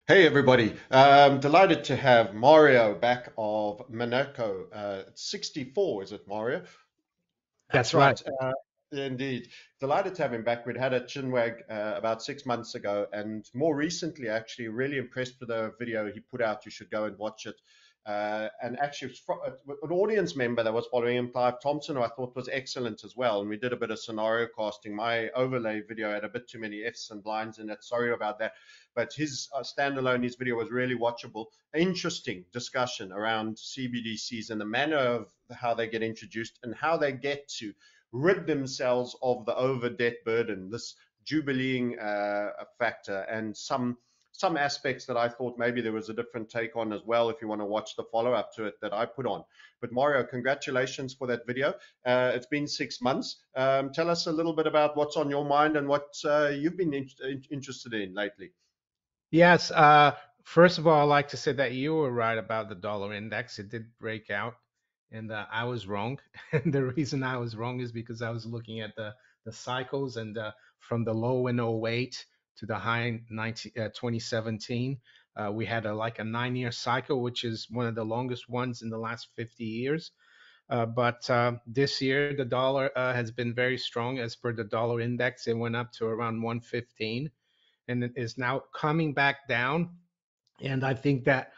Hey everybody, delighted to have Mario back of Monaco. 64, is it Mario? That's That's right. right, indeed. Delighted to have him back. We'd had a chinwag about 6 months ago, and more recently, actually, really impressed with the video he put out. You should go and watch it. And actually, it was an audience member that was following him, Clive Thompson, who I thought was excellent as well. And we did a bit of scenario casting. My overlay video had a bit too many Fs and blinds in it. Sorry about that. But his standalone, his video was really watchable. Interesting discussion around CBDCs and the manner of how they get introduced and how they get to rid themselves of the over debt burden, this jubileeing factor, and some aspects that I thought maybe there was a different take on as well. If you want to watch the follow up to it that I put on, but Mario, congratulations for that video. It's been 6 months. Tell us a little bit about what's on your mind and what you've been interested in lately. Yes. First of all, I'd like to say that you were right about the dollar index. It did break out, and I was wrong. And the reason I was wrong is because I was looking at the cycles and from the low in '08 to the high in 2017. We had like a 9 year cycle, which is one of the longest ones in the last 50 years. But this year, the dollar has been very strong. As per the dollar index, it went up to around 115 and it is now coming back down. And I think that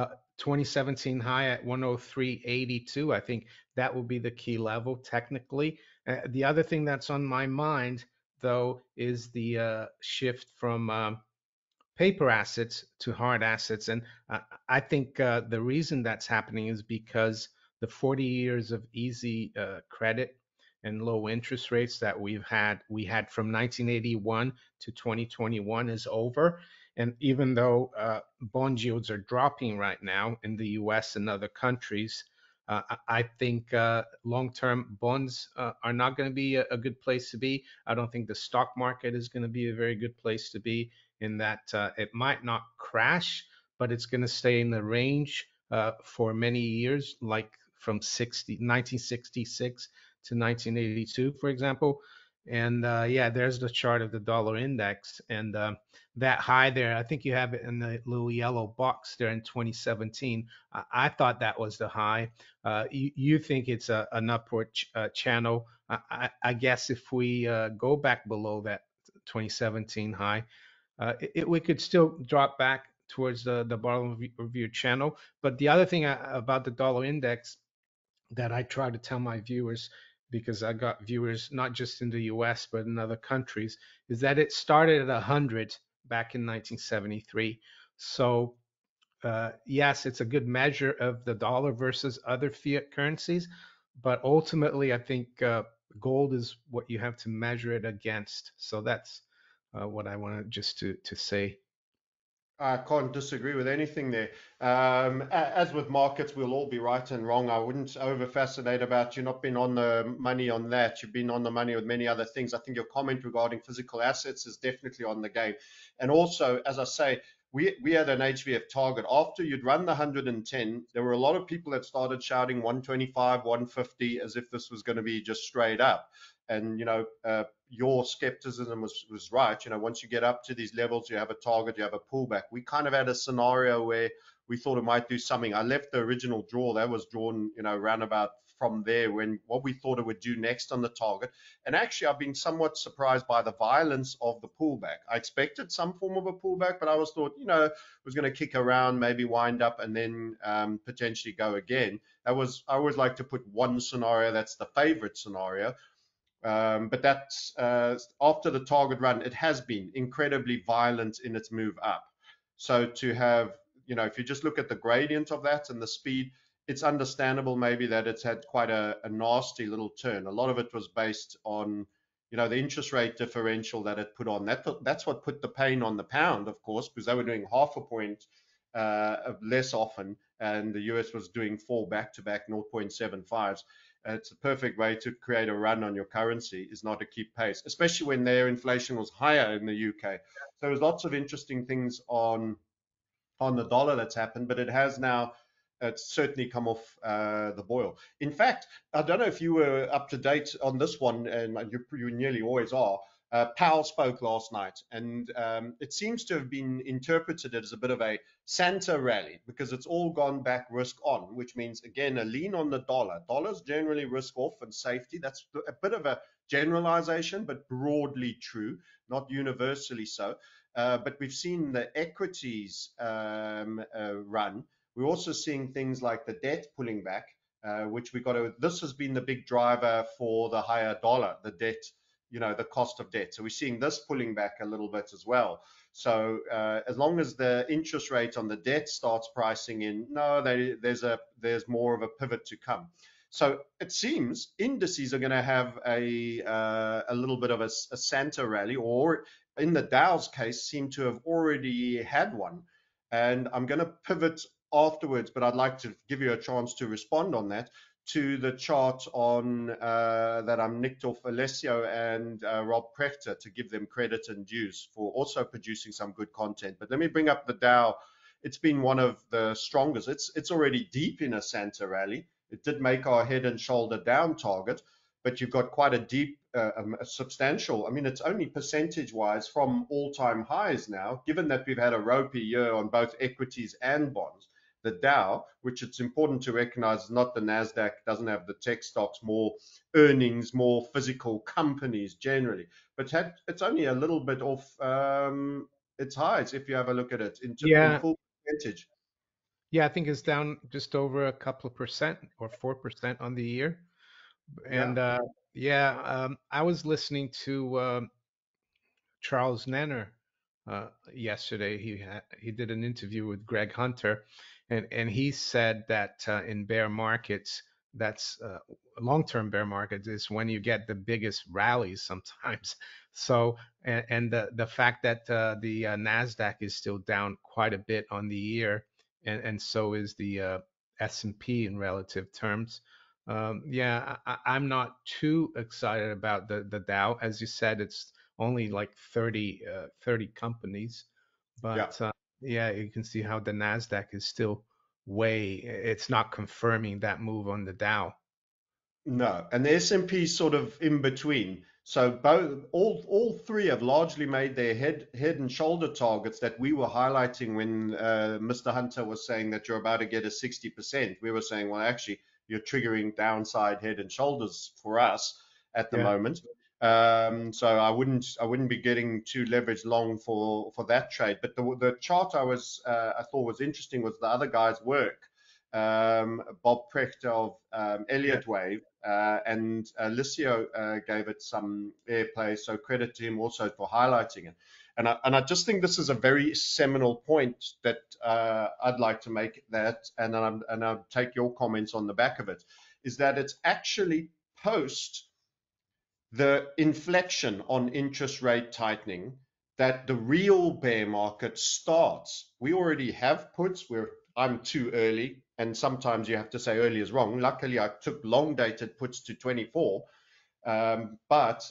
2017 high at 103.82, I think that will be the key level technically. The other thing that's on my mind, though, is the shift from paper assets to hard assets. And I think the reason that's happening is because the 40 years of easy credit and low interest rates that we had from 1981 to 2021 is over. And even though bond yields are dropping right now in the US and other countries, I think long-term bonds are not going to be a good place to be. I don't think the stock market is going to be a very good place to be in that it might not crash, but it's going to stay in the range for many years, like from 1966 to 1982, for example. And yeah, there's the chart of the dollar index. And that high there, I think you have it in the little yellow box there in 2017. I thought that was the high. You think it's an upward channel. I guess if we go back below that 2017 high, we could still drop back towards the bottom of your channel. But the other thing about the dollar index that I try to tell my viewers, because I got viewers not just in the US, but in other countries, is that it started at 100 back in 1973. So, yes, it's a good measure of the dollar versus other fiat currencies. But ultimately, I think gold is what you have to measure it against. So that's what I wanted just to say. I can't disagree with anything there. As with markets, we'll all be right and wrong. I wouldn't over fascinate about you not being on the money on that. You've been on the money with many other things. I think your comment regarding physical assets is definitely on the game. And also, as I say, we had an HVF target. After you'd run the 110, there were a lot of people that started shouting 125, 150 as if this was going to be just straight up. And your skepticism was right. Once you get up to these levels, you have a target, you have a pullback. We kind of had a scenario where we thought it might do something. I left the original draw that was drawn, round about from there when what we thought it would do next on the target. And actually, I've been somewhat surprised by the violence of the pullback. I expected some form of a pullback, but I was thought, it was going to kick around, maybe wind up, and then potentially go again. I always like to put one scenario that's the favorite scenario, but that's after the target run, it has been incredibly violent in its move up. So to have, if you just look at the gradient of that and the speed, it's understandable maybe that it's had quite a nasty little turn. A lot of it was based on, the interest rate differential that it put on. That's what put the pain on the pound, of course, because they were doing half a point less often, and the US was doing four back-to-back 0.75s. It's a perfect way to create a run on your currency is not to keep pace, especially when their inflation was higher in the UK. So there's lots of interesting things on the dollar that's happened, but it has now it's certainly come off the boil. In fact, I don't know if you were up to date on this one, and you nearly always are. Powell spoke last night, and it seems to have been interpreted as a bit of a Santa rally because it's all gone back risk on, which means, again, a lean on the dollar. Dollars generally risk off and safety. That's a bit of a generalization, but broadly true, not universally so. But we've seen the equities run. We're also seeing things like the debt pulling back, which we got to. This has been the big driver for the higher dollar, the debt, the cost of debt. So we're seeing this pulling back a little bit as well. So as long as the interest rate on the debt starts pricing in, no, there's more of a pivot to come. So it seems indices are going to have a little bit of a Santa rally, or in the Dow's case, seem to have already had one. And I'm going to pivot afterwards, but I'd like to give you a chance to respond on that, to the chart on that I'm nicked off Alessio and Rob Prechter, to give them credit and dues for also producing some good content. But let me bring up the Dow. It's been one of the strongest. It's already deep in a Santa rally. It did make our head and shoulder down target, but you've got quite a deep, a substantial. I mean, it's only percentage-wise from all-time highs now, given that we've had a ropey year on both equities and bonds. The Dow, which it's important to recognize is not the NASDAQ, doesn't have the tech stocks, more earnings, more physical companies generally, but it's only a little bit off its highs if you have a look at it in Yeah, full percentage. yeah, I think it's down just over a couple of percent or 4% on the year. Yeah, And yeah, I was listening to Charles Nenner yesterday. He did an interview with Greg Hunter, and he said that in bear markets, that's long-term bear markets is when you get the biggest rallies sometimes. So and the fact that the Nasdaq is still down quite a bit on the year, and so is the S&P in relative terms. Yeah, I'm not too excited about the Dow. As you said, it's only like 30 companies, yeah. but yeah, you can see how the Nasdaq is still it's not confirming that move on the Dow. No, and the S&P is sort of in between. So both all three have largely made their head and shoulder targets that we were highlighting when Mr. Hunter was saying that you're about to get a 60%. We were saying, well, actually, you're triggering downside head and shoulders for us at the Yeah. moment. So I wouldn't be getting too leveraged long for that trade. But the chart I thought was interesting was the other guy's work. Bob Precht of Yeah. Elliott Wave, and Licio gave it some airplay, so credit to him also for highlighting it. And I just think this is a very seminal point that I'd like to make, that, and I'll take your comments on the back of it, is that it's actually post the inflection on interest rate tightening that the real bear market starts. We already have puts. I'm too early, and sometimes you have to say early is wrong. Luckily, I took long dated puts to 24, but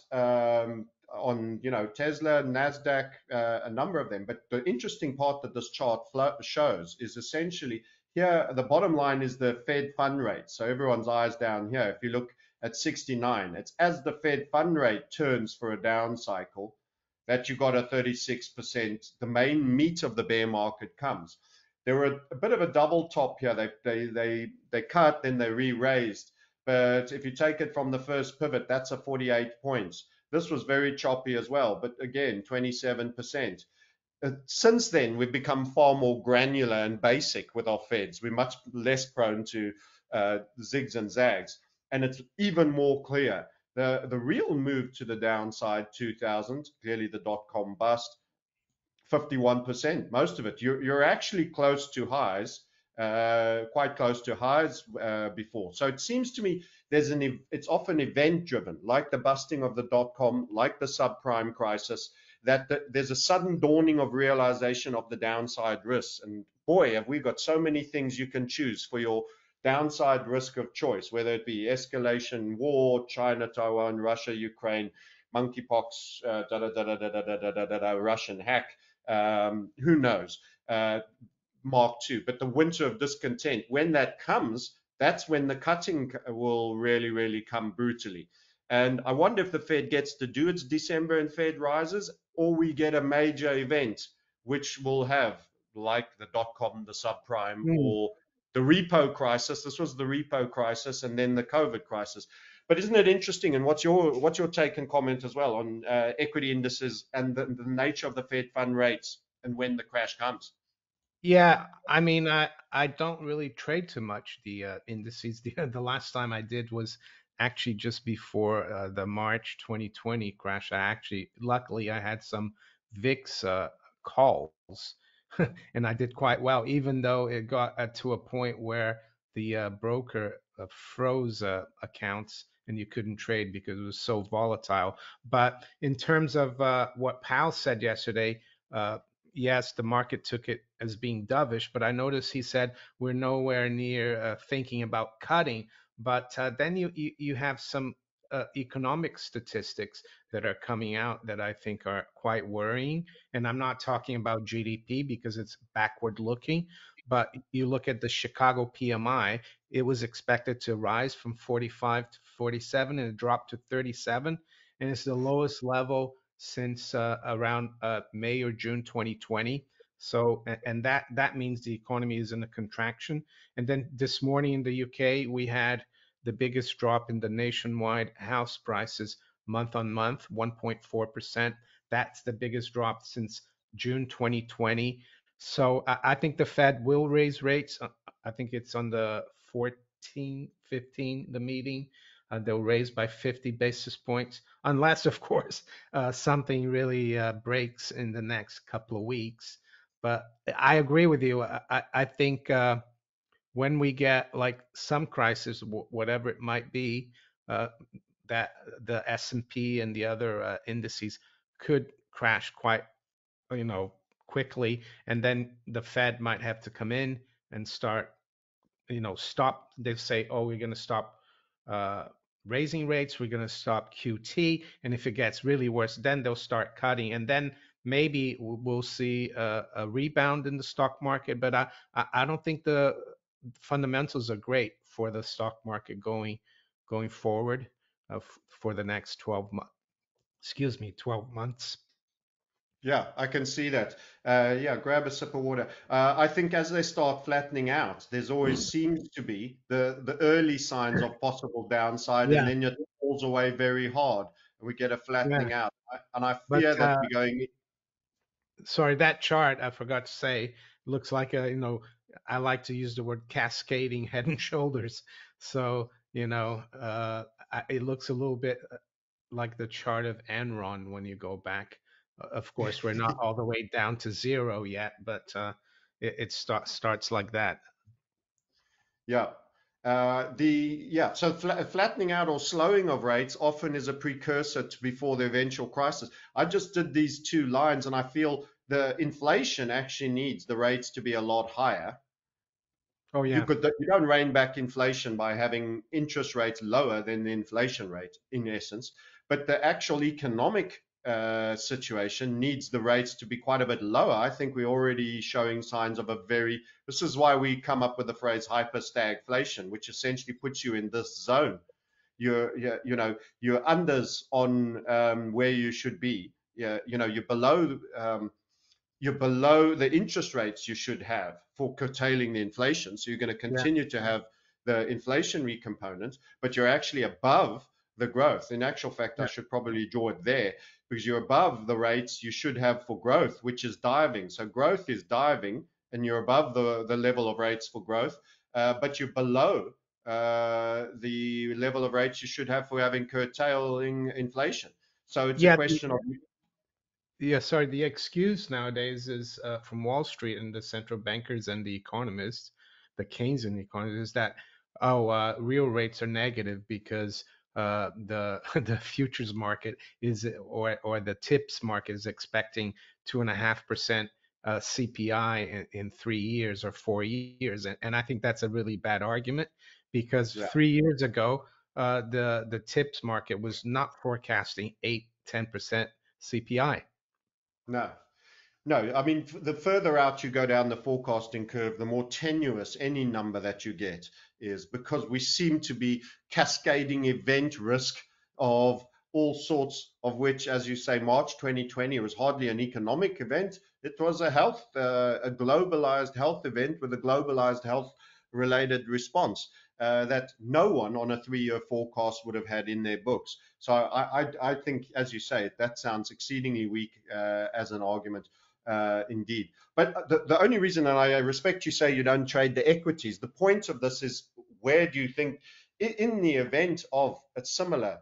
on Tesla, Nasdaq, a number of them. But the interesting part that this chart shows is essentially here. The bottom line is the Fed fund rate. So everyone's eyes down here. If you look at 69, it's as the Fed fund rate turns for a down cycle that you got a 36%. The main meat of the bear market comes. There were a bit of a double top here. They cut, then they re-raised. But if you take it from the first pivot, that's a 48 points. This was very choppy as well, but again, 27%. Since then, we've become far more granular and basic with our Feds. We're much less prone to zigs and zags. And it's even more clear. The real move to the downside, 2000, clearly the dot-com bust, 51%, most of it. You're actually close to highs, quite close to highs before. So it seems to me it's often event driven, like the busting of the dot-com, like the subprime crisis, that there's a sudden dawning of realization of the downside risks. And boy, have we got so many things you can choose for your downside risk of choice, whether it be escalation, war, China, Taiwan, Russia, Ukraine, monkeypox, Russian hack, who knows, Mark II. But the winter of discontent, when that comes, that's when the cutting will really, really come brutally. And I wonder if the Fed gets to do its December and Fed rises, or we get a major event which will have, like the dot-com, the subprime, Hmm. or the repo crisis. This was the repo crisis, and then the COVID crisis. But isn't it interesting? And what's your take and comment as well on equity indices and the nature of the Fed fund rates and when the crash comes? Yeah, I mean, I don't really trade too much the indices. The last time I did was actually just before the March 2020 crash. I actually, luckily, I had some VIX calls, and I did quite well, even though it got to a point where the broker froze accounts and you couldn't trade because it was so volatile. But in terms of what Powell said yesterday, uh, yes, the market took it as being dovish, but I noticed he said we're nowhere near thinking about cutting. But then you have some economic statistics that are coming out that I think are quite worrying. And I'm not talking about GDP because it's backward looking, but you look at the Chicago PMI, it was expected to rise from 45 to 47 and it dropped to 37. And it's the lowest level since around May or June 2020. So, and that means the economy is in a contraction. And then this morning in the UK, we had the biggest drop in the nationwide house prices month on month, 1.4%. That's the biggest drop since June 2020. So I think the Fed will raise rates. I think it's on the 14, 15, the meeting. They'll raise by 50 basis points, unless, of course, something really breaks in the next couple of weeks. But I agree with you. I think when we get like some crisis, whatever it might be, uh, that the S&P and the other indices could crash quite, you know, quickly, and then the Fed might have to come in and start, stop. They say, oh, we're going to stop uh, raising rates, we're going to stop QT, and if it gets really worse, then they'll start cutting, and then maybe we'll see a rebound in the stock market. But I don't think the fundamentals are great for the stock market going forward for the next 12 months. Excuse me, 12 months. Yeah, I can see that. Yeah, grab a sip of water. I think as they start flattening out, there's always seems to be the early signs of possible downside, and Yeah, then it falls away very hard, and we get a yeah. flattening out. And I But fear that we're going. sorry, that chart I forgot to say looks like I like to use the word cascading head and shoulders. So it looks a little bit like the chart of Enron when you go back. Of course, we're not all the way down to zero yet, but it starts like that. Yeah. So flattening out or slowing of rates often is a precursor to before the eventual crisis. I just did these two lines, and I feel the inflation actually needs the rates to be a lot higher. Oh yeah, You don't rein back inflation by having interest rates lower than the inflation rate, in essence. But the actual economic situation needs the rates to be quite a bit lower. I think we're already showing signs of a very. This is why we come up with the phrase hyper stagflation, which essentially puts you in this zone. You're unders on where you should be. Yeah, you're below the interest rates you should have for curtailing the inflation. So you're going to yeah, continue to have the inflationary component, but you're actually above the growth. In actual fact, I yeah, should probably draw it there because you're above the rates you should have for growth, which is diving. So growth is diving, and you're above the level of rates for growth, but you're below the level of rates you should have for having curtailing inflation. So it's a yeah. question of Yeah, sorry. The excuse nowadays is from Wall Street and the central bankers and the economists, the Keynesian economists, is that real rates are negative because the the futures market is or the tips market is expecting 2.5% CPI in 3 years or 4 years, and I think that's a really bad argument because yeah. 3 years ago the tips market was not forecasting 8-10% CPI. No, no. I mean, the further out you go down the forecasting curve, the more tenuous any number that you get is because we seem to be cascading event risk of all sorts of which, as you say, March 2020 was hardly an economic event. It was a globalized health event with a globalized health related response that no one on a 3-year forecast would have had in their books. So I think, as you say, that sounds exceedingly weak as an argument. Indeed. But the only reason, and I respect you say you don't trade the equities, the point of this is where do you think, in the event of a similar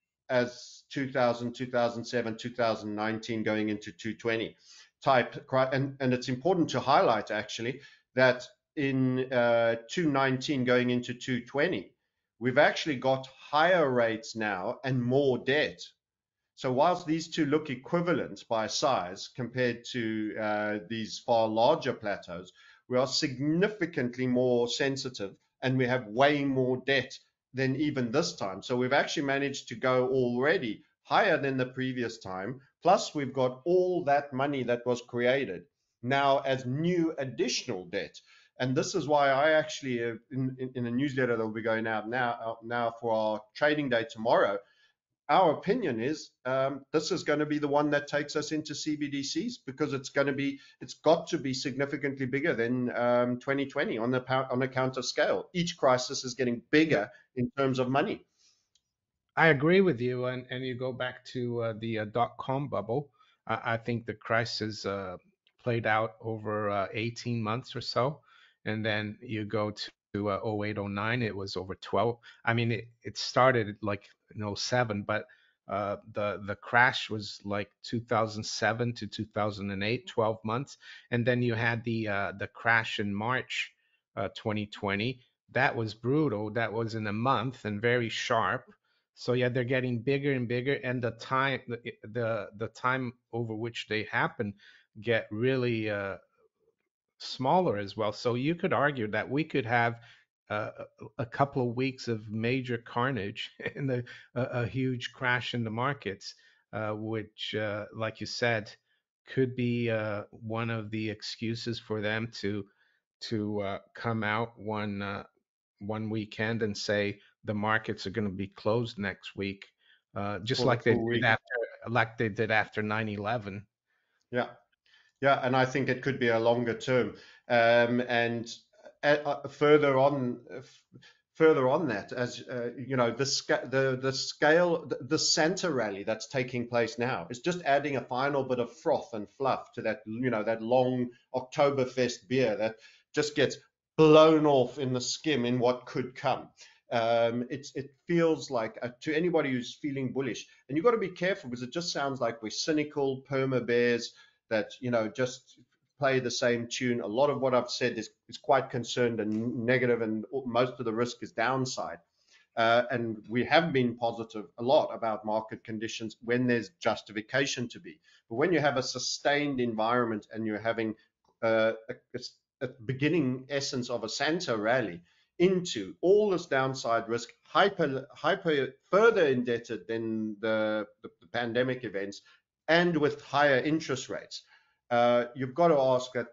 as 2000, 2007, 2019 going into 220 type, and it's important to highlight actually that in 219 going into 220, we've actually got higher rates now and more debt. So whilst these two look equivalent by size compared to these far larger plateaus, we are significantly more sensitive and we have way more debt than even this time. So we've actually managed to go already higher than the previous time. Plus, we've got all that money that was created now as new additional debt. And this is why I actually, in a newsletter that will be going out now for our trading day tomorrow, our opinion is this is going to be the one that takes us into CBDCs because it's got to be significantly bigger than 2020 on account of scale. Each crisis is getting bigger in terms of money. I agree with you, and you go back to the dot-com bubble. I think the crisis played out over 18 months or so, and then you go to 08, 09, it was over 12. I mean, it started like in '07, but the crash was like 2007 to 2008, 12 months, and then you had the crash in March 2020. That was brutal. That was in a month and very sharp. So yeah, they're getting bigger and bigger, and the time over which they happen get really smaller as well. So you could argue that we could have uh, a couple of weeks of major carnage and a huge crash in the markets, which, like you said, could be one of the excuses for them to come out one weekend and say the markets are going to be closed next week, just For the like they full did week. after 9/11. Yeah. Yeah, and I think it could be a longer term. And further on that, as you know, the scale, the Santa rally that's taking place now is just adding a final bit of froth and fluff to that, that long Oktoberfest beer that just gets blown off in the skim in what could come. It feels like to anybody who's feeling bullish, and you've got to be careful because it just sounds like we're cynical perma bears that just play the same tune. A lot of what I've said is quite concerned and negative, and most of the risk is downside. And we have been positive a lot about market conditions when there's justification to be. But when you have a sustained environment and you're having a beginning essence of a Santa rally into all this downside risk, hyper further indebted than the pandemic events, and with higher interest rates, you've got to ask that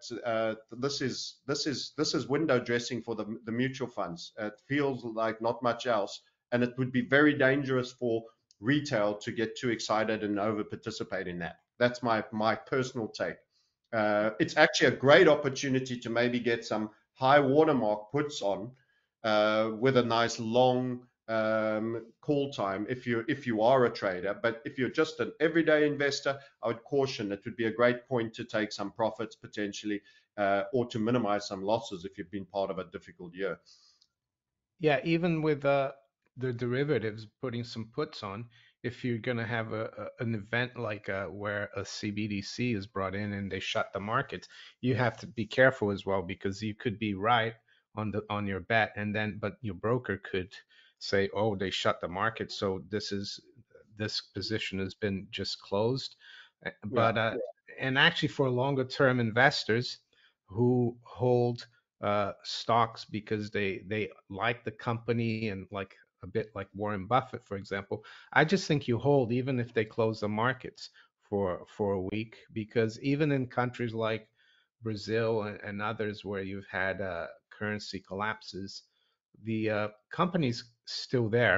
this is window dressing for the mutual funds. It feels like not much else, and it would be very dangerous for retail to get too excited and over participate in that. That's my personal take. It's actually a great opportunity to maybe get some high watermark puts on with a nice long call time if you are a trader. But if you're just an everyday investor, I would caution it would be a great point to take some profits potentially, or to minimize some losses if you've been part of a difficult year. Yeah, even with the derivatives, putting some puts on, if you're going to have an event like where a CBDC is brought in and they shut the markets, you have to be careful as well because you could be right on your bet, and then but your broker could say, oh, they shut the market, so this position has been just closed. Yeah, But and actually for longer term investors who hold stocks because they like the company and like a bit like Warren Buffett, for example. I just think you hold even if they close the markets for a week, because even in countries like Brazil and others where you've had currency collapses, the company's still there.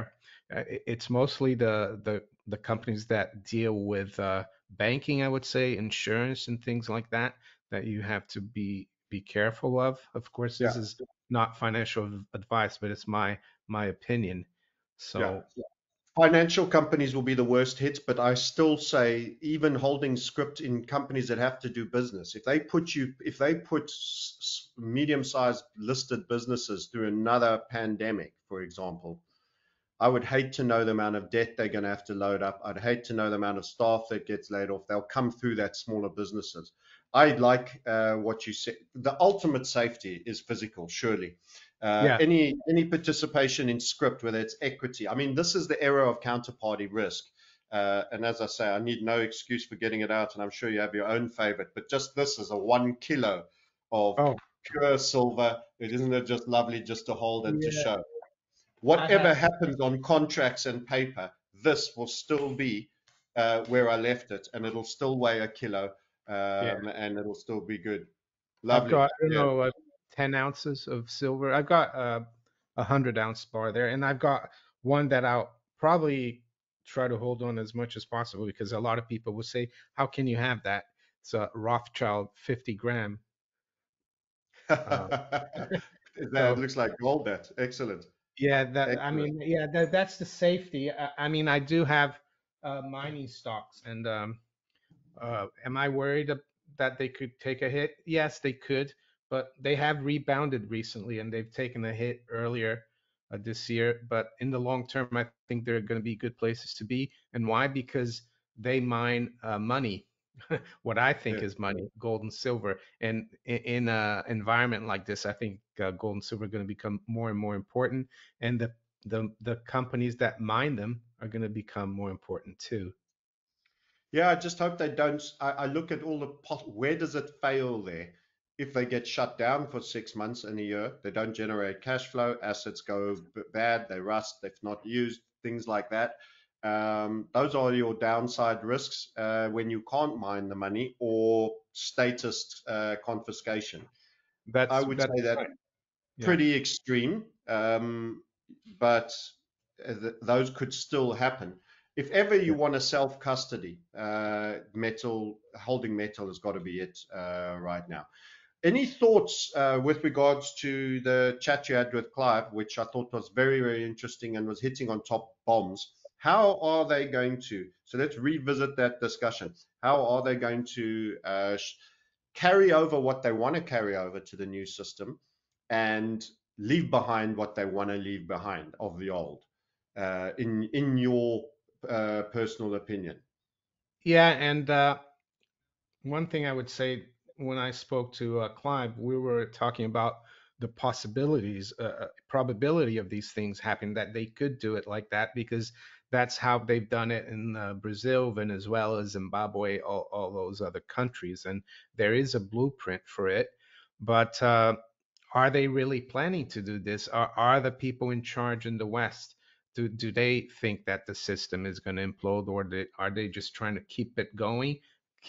It's mostly the companies that deal with banking, I would say, insurance and things like that, that you have to be careful of. Of course, Yeah, this is not financial advice, but it's my opinion. yeah. So Financial companies will be the worst hit, but I still say even holding script in companies that have to do business, if they put medium-sized listed businesses through another pandemic, for example, I would hate to know the amount of debt they're going to have to load up. I'd hate to know the amount of staff that gets laid off. They'll come through that smaller businesses. I like what you said. The ultimate safety is physical, surely. yeah, Any participation in script, whether it's equity. I mean, this is the era of counterparty risk. And as I say, I need no excuse for getting it out, and I'm sure you have your own favorite. But just this is a 1 kilo of oh pure silver. It isn't it just lovely just to hold and to yeah, show? I have Whatever happens on contracts and paper, this will still be where I left it, and it'll still weigh 1 kilo, yeah. and it'll still be good. I've Lovely. got, I don't Yeah. know, 10 ounces of silver. I've got a 100 ounce bar there, and I've got one that I'll probably try to hold on as much as possible because a lot of people will say, "How can you have that?" It's a Rothschild 50 gram. Uh, That so looks like gold. That excellent, yeah, that I excellent. mean, yeah, that's the safety. I mean, I do have mining stocks, and am I worried that they could take a hit? Yes, they could, but they have rebounded recently and they've taken a hit earlier this year. But in the long term, I think they're going to be good places to be. And why? Because they mine money, what I think Yeah. is money, gold and silver. And in an environment like this, I think gold and silver are going to become more and more important. And the companies that mine them are going to become more important too. Yeah, I just hope they don't. I look at all the where does it fail there? If they get shut down for 6 months in a year, they don't generate cash flow, assets go bad, they rust, if not used, things like that. Those are your downside risks when you can't mine the money or status confiscation. I would That's say that right. Yeah. pretty extreme, but those could still happen. If ever you Yeah. want to self custody, metal holding metal has got to be it right now. Any thoughts with regards to the chat you had with Clive, which I thought was very, very interesting and was hitting on top bombs? How are they going to? So let's revisit that discussion. How are they going to carry over what they want to carry over to the new system and leave behind what they want to leave behind of the old? In your personal opinion. Yeah, and one thing I would say when I spoke to Clive, we were talking about the possibilities, probability of these things happening, that they could do it like that because that's how they've done it in Brazil, Venezuela, Zimbabwe, all those other countries. And there is a blueprint for it. But are they really planning to do this? Are the people in charge in the West? Do they think that the system is going to implode, or are they just trying to keep it going?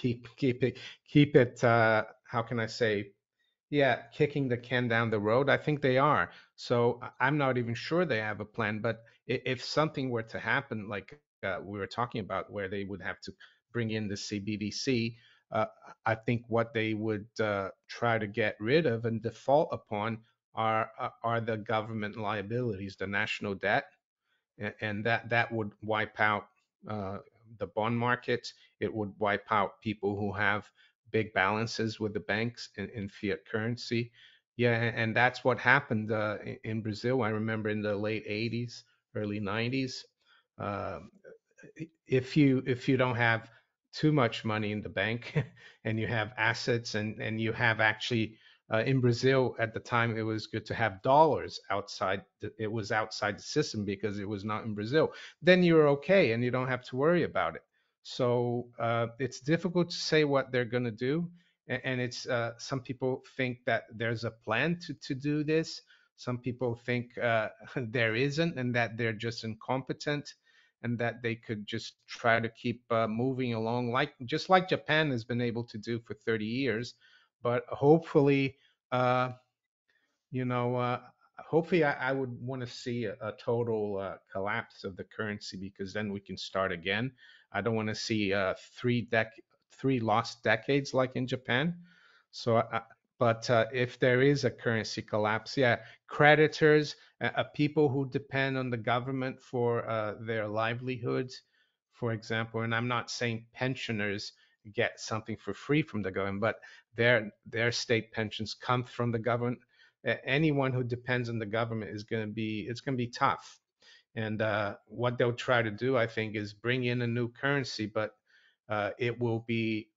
Keep it how can I say, yeah, kicking the can down the road. I think they are. So I'm not even sure they have a plan. But if something were to happen, like we were talking about, where they would have to bring in the CBDC, uh, I think what they would try to get rid of and default upon are the government liabilities, the national debt, and that would wipe out uh, the bond market. It would wipe out people who have big balances with the banks in fiat currency. Yeah, and that's what happened in Brazil. I remember in the late 80s, early 90s. Uh, if you don't have too much money in the bank and you have assets and you have actually in Brazil at the time it was good to have dollars outside it was outside the system because it was not in Brazil, then you're okay and you don't have to worry about it. So it's difficult to say what they're going to do, and it's some people think that there's a plan to do this. Some people think there isn't and that they're just incompetent and that they could just try to keep moving along, like just like Japan has been able to do for 30 years. But hopefully, uh, you know, hopefully I would want to see a total collapse of the currency, because then we can start again. I don't want to see three lost decades like in Japan. So, but if there is a currency collapse, yeah, creditors, people who depend on the government for their livelihoods, for example, and I'm not saying pensioners get something for free from the government, but their state pensions come from the government. Anyone who depends on the government is going to be it's going to be tough. And what they'll try to do, I think, is bring in a new currency, but it will be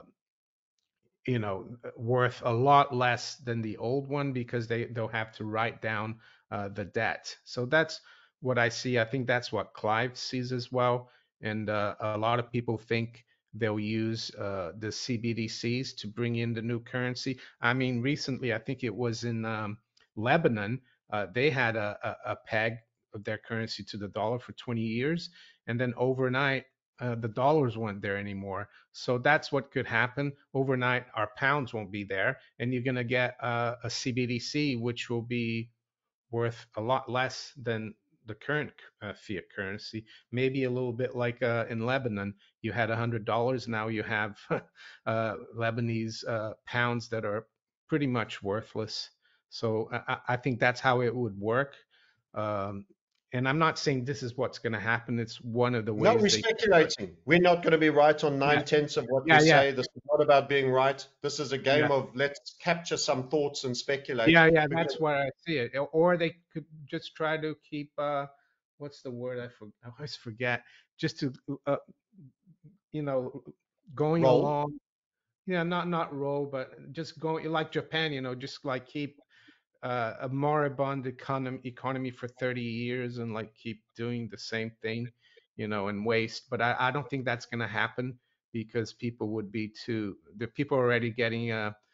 worth a lot less than the old one, because they'll have to write down the debt. So that's what I see. I think that's what Clive sees as well. And a lot of people think they'll use the CBDCs to bring in the new currency. I mean, recently, I think it was in Lebanon, they had a peg of their currency to the dollar for 20 years. And then overnight, the dollars weren't there anymore. So that's what could happen. Overnight, our pounds won't be there, and you're going to get a CBDC, which will be worth a lot less than the current fiat currency. Maybe a little bit like in Lebanon, you had $100. Now you have Lebanese pounds that are pretty much worthless. So I think that's how it would work. Um, and I'm not saying this is what's going to happen. It's one of the No, ways we're they. speculating. We're not going to be right on Yeah, 9/10 of what we yeah, yeah, say. This is not about being right. This is a yeah. game of let's capture some thoughts and speculate. Yeah, yeah, Because that's what I see it. Or they could just try to keep what's the word I always forget, just to uh, you know going roll. along. Yeah, not roll, but just going like Japan, just like keep a moribund economy for 30 years and like keep doing the same thing, and waste. But I don't think that's going to happen, because people would be too the people are already getting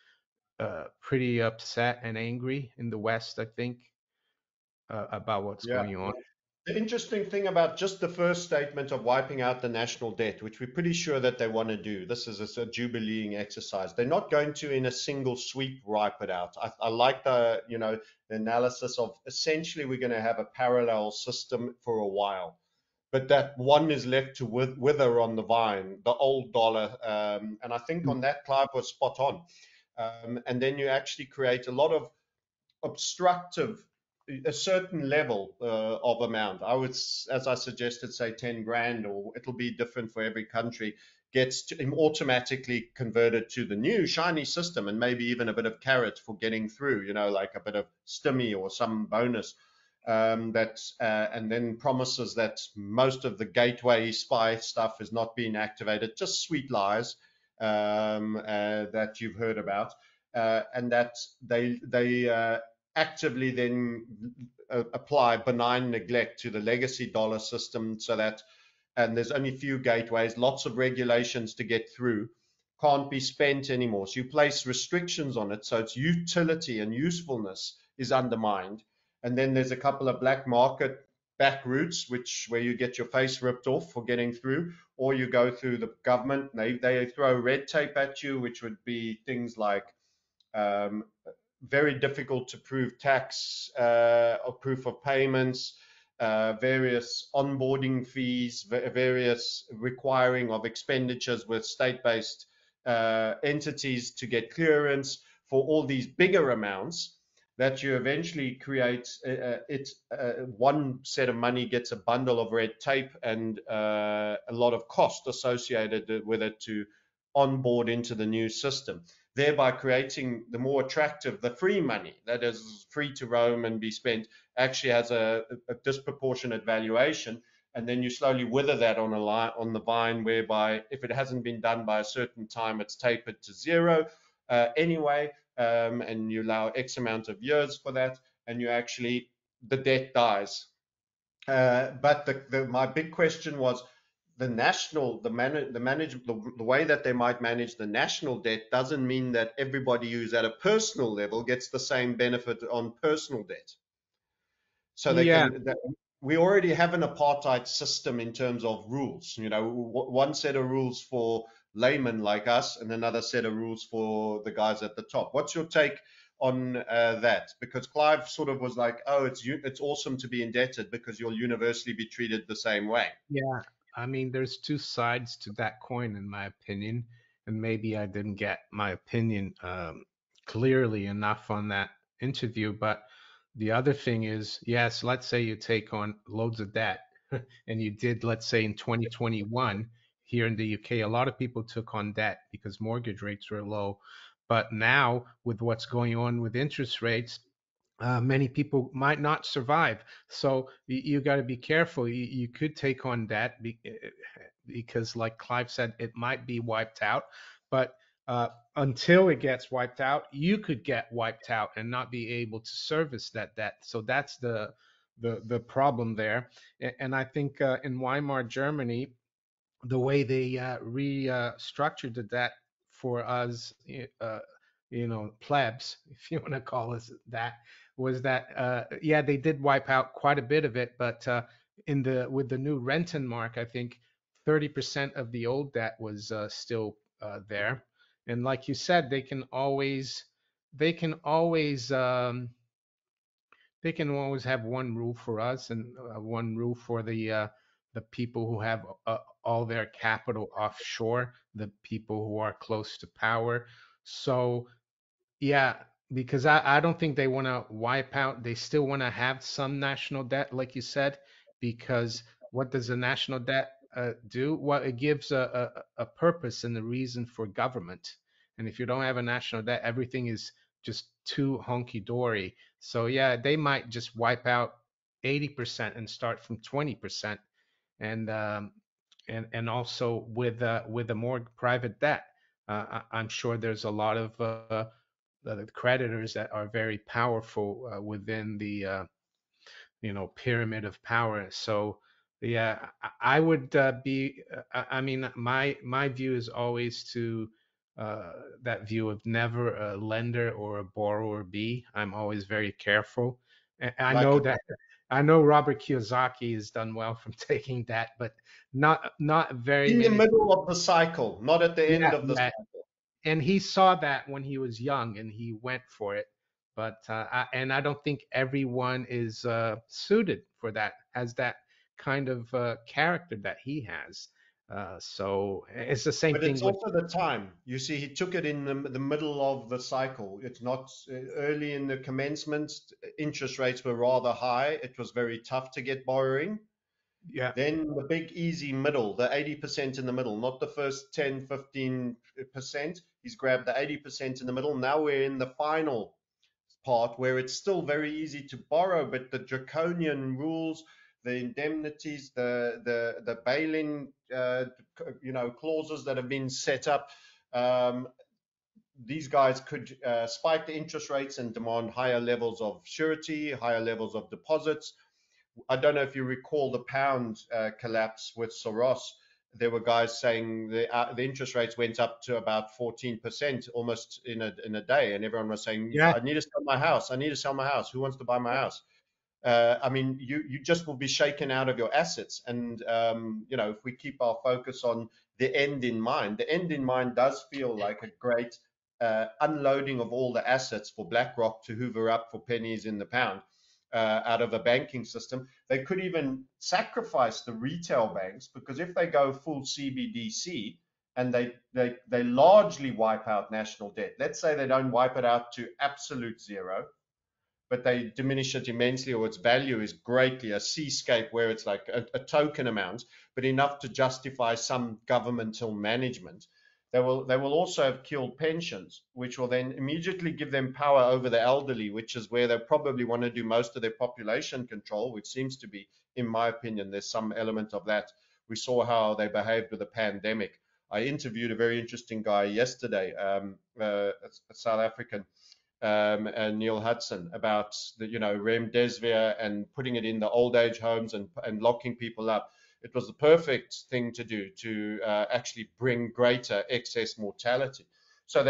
pretty upset and angry in the West, I think, about what's Yeah. going on. The interesting thing about just the first statement of wiping out the national debt, which we're pretty sure that they want to do, this is a jubileeing exercise. They're not going to, in a single sweep, wipe it out. I like the analysis of essentially we're going to have a parallel system for a while, but that one is left to wither on the vine, the old dollar. And I think on that, Clive was spot on. And then you actually create a lot of obstructive, a certain level of amount. I would, as I suggested, say 10 grand, or it'll be different for every country, gets automatically converted to the new shiny system, and maybe even a bit of carrot for getting through, like a bit of stimmy or some bonus. And then promises that most of the gateway spy stuff is not being activated, just sweet lies that you've heard about, and that they actively then apply benign neglect to the legacy dollar system, so that, and there's only few gateways, lots of regulations to get through, can't be spent anymore. So you place restrictions on it, so its utility and usefulness is undermined. And then there's a couple of black market back routes, where you get your face ripped off for getting through, or you go through the government. They throw red tape at you, which would be things like um, very difficult to prove tax or proof of payments, various onboarding fees, various requiring of expenditures with state-based entities to get clearance for all these bigger amounts, that you eventually create one set of money gets a bundle of red tape and a lot of cost associated with it to onboard into the new system, thereby creating the more attractive, the free money that is free to roam and be spent, actually has a disproportionate valuation. And then you slowly wither that on the vine, whereby if it hasn't been done by a certain time, it's tapered to zero anyway, and you allow X amount of years for that, and you actually, the debt dies. But my big question was the way that they might manage the national debt doesn't mean that everybody who's at a personal level gets the same benefit on personal debt. So Yeah, we already have an apartheid system in terms of rules. One set of rules for laymen like us, and another set of rules for the guys at the top. What's your take on that, because Clive sort of was like, oh, it's awesome to be indebted because you'll universally be treated the same way. Yeah, I mean, there's two sides to that coin, in my opinion, and maybe I didn't get my opinion clearly enough on that interview. But the other thing is, yes, let's say you take on loads of debt, and you did, let's say in 2021 here in the UK, a lot of people took on debt because mortgage rates were low. But now, with what's going on with interest rates, many people might not survive. So you got to be careful. You could take on debt because, like Clive said, it might be wiped out. But until it gets wiped out, you could get wiped out and not be able to service that debt. So that's the problem there. And I think in Weimar Germany, the way they restructured the debt for us, plebs, if you want to call us that, was that yeah, they did wipe out quite a bit of it, but in the with the new Rentenmark, I think 30% of the old debt was still there, and like you said, they can always they can always have one rule for us and one rule for the people who have all their capital offshore, the people who are close to power. So yeah, because I don't think they want to wipe out. They still want to have some national debt, like you said, because what does a national debt do? Well, it gives a purpose and a reason for government. And if you don't have a national debt, everything is just too honky dory. So yeah, they might just wipe out 80% and start from 20%, and and also with a more private debt. I'm sure there's a lot of the creditors that are very powerful within the pyramid of power. So yeah, I would be. I mean, my view is always to that view of never a lender or a borrower be. I'm always very careful. And I know Like that I know Robert Kiyosaki has done well from taking that, but not very in the many. middle of the cycle, not at the end Yeah, of the yeah, cycle. and he saw that when he was young and he went for it. But I don't think everyone is suited for that, has that kind of character that he has. So it's the same But thing it's with. also the time. You see, he took it in the middle of the cycle. It's not early in the commencement. Interest rates were rather high. It was very tough to get borrowing. Yeah, Then the big easy middle, the 80% in the middle, not the first 10, 15%. He's grabbed the 80% in the middle. Now we're in the final part where it's still very easy to borrow, but the draconian rules, the indemnities, the bail-in, clauses that have been set up, um, these guys could spike the interest rates and demand higher levels of surety, higher levels of deposits. I don't know if you recall the pound collapse with Soros. There were guys saying the interest rates went up to about 14% almost in a day, and everyone was saying, yeah, "I need to sell my house. I need to sell my house. Who wants to buy my house?" I mean, you just will be shaken out of your assets. And if we keep our focus on the end in mind, the end in mind does feel like a great unloading of all the assets for BlackRock to hoover up for pennies in the pound out of a banking system. They could even sacrifice the retail banks, because if they go full CBDC and they largely wipe out national debt, let's say they don't wipe it out to absolute zero, but they diminish it immensely, or its value is greatly a seascape where it's like a token amount, but enough to justify some governmental management. They will also have killed pensions, which will then immediately give them power over the elderly, which is where they probably want to do most of their population control, which seems to be, in my opinion, there's some element of that. We saw how they behaved with the pandemic. I interviewed a very interesting guy yesterday, a South African, and Neil Hudson, about the remdesivir and putting it in the old age homes and locking people up. It was the perfect thing to do to actually bring greater excess mortality. So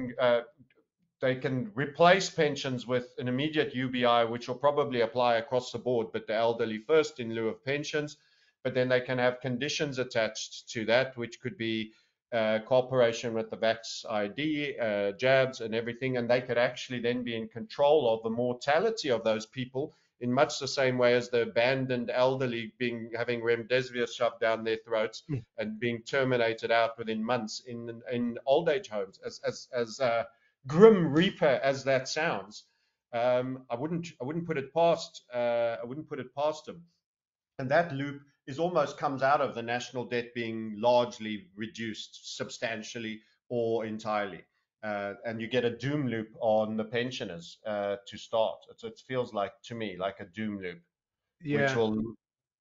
they can replace pensions with an immediate UBI, which will probably apply across the board, but the elderly first in lieu of pensions. But then they can have conditions attached to that, which could be cooperation with the Vax ID, jabs, and everything, and they could actually then be in control of the mortality of those people in much the same way as the abandoned elderly being having remdesivir shoved down their throats Mm. and being terminated out within months in old age homes. As grim reaper as that sounds, I wouldn't put it past them. And that loop is almost comes out of the national debt being largely reduced substantially or entirely. And you get a doom loop on the pensioners to start. It feels like to me like a doom loop, which Yeah. will,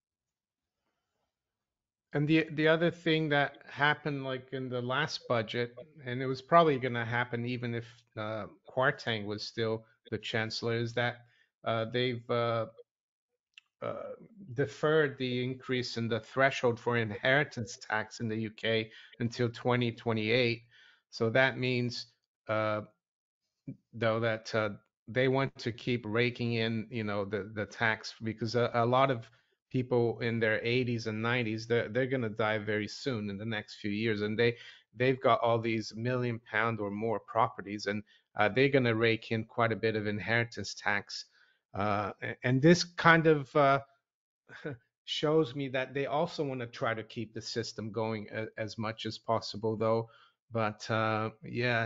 And the other thing that happened like in the last budget, and it was probably going to happen even if Kwarteng was still the chancellor, is that they've uh, deferred the increase in the threshold for inheritance tax in the UK until 2028. So that means, uh, though, that they want to keep raking in, the tax because a lot of people in their 80s and 90s, they're going to die very soon in the next few years, and they've got all these £1 million or more properties, and they're going to rake in quite a bit of inheritance tax. And this kind of shows me that they also want to try to keep the system going as much as possible, though. But yeah,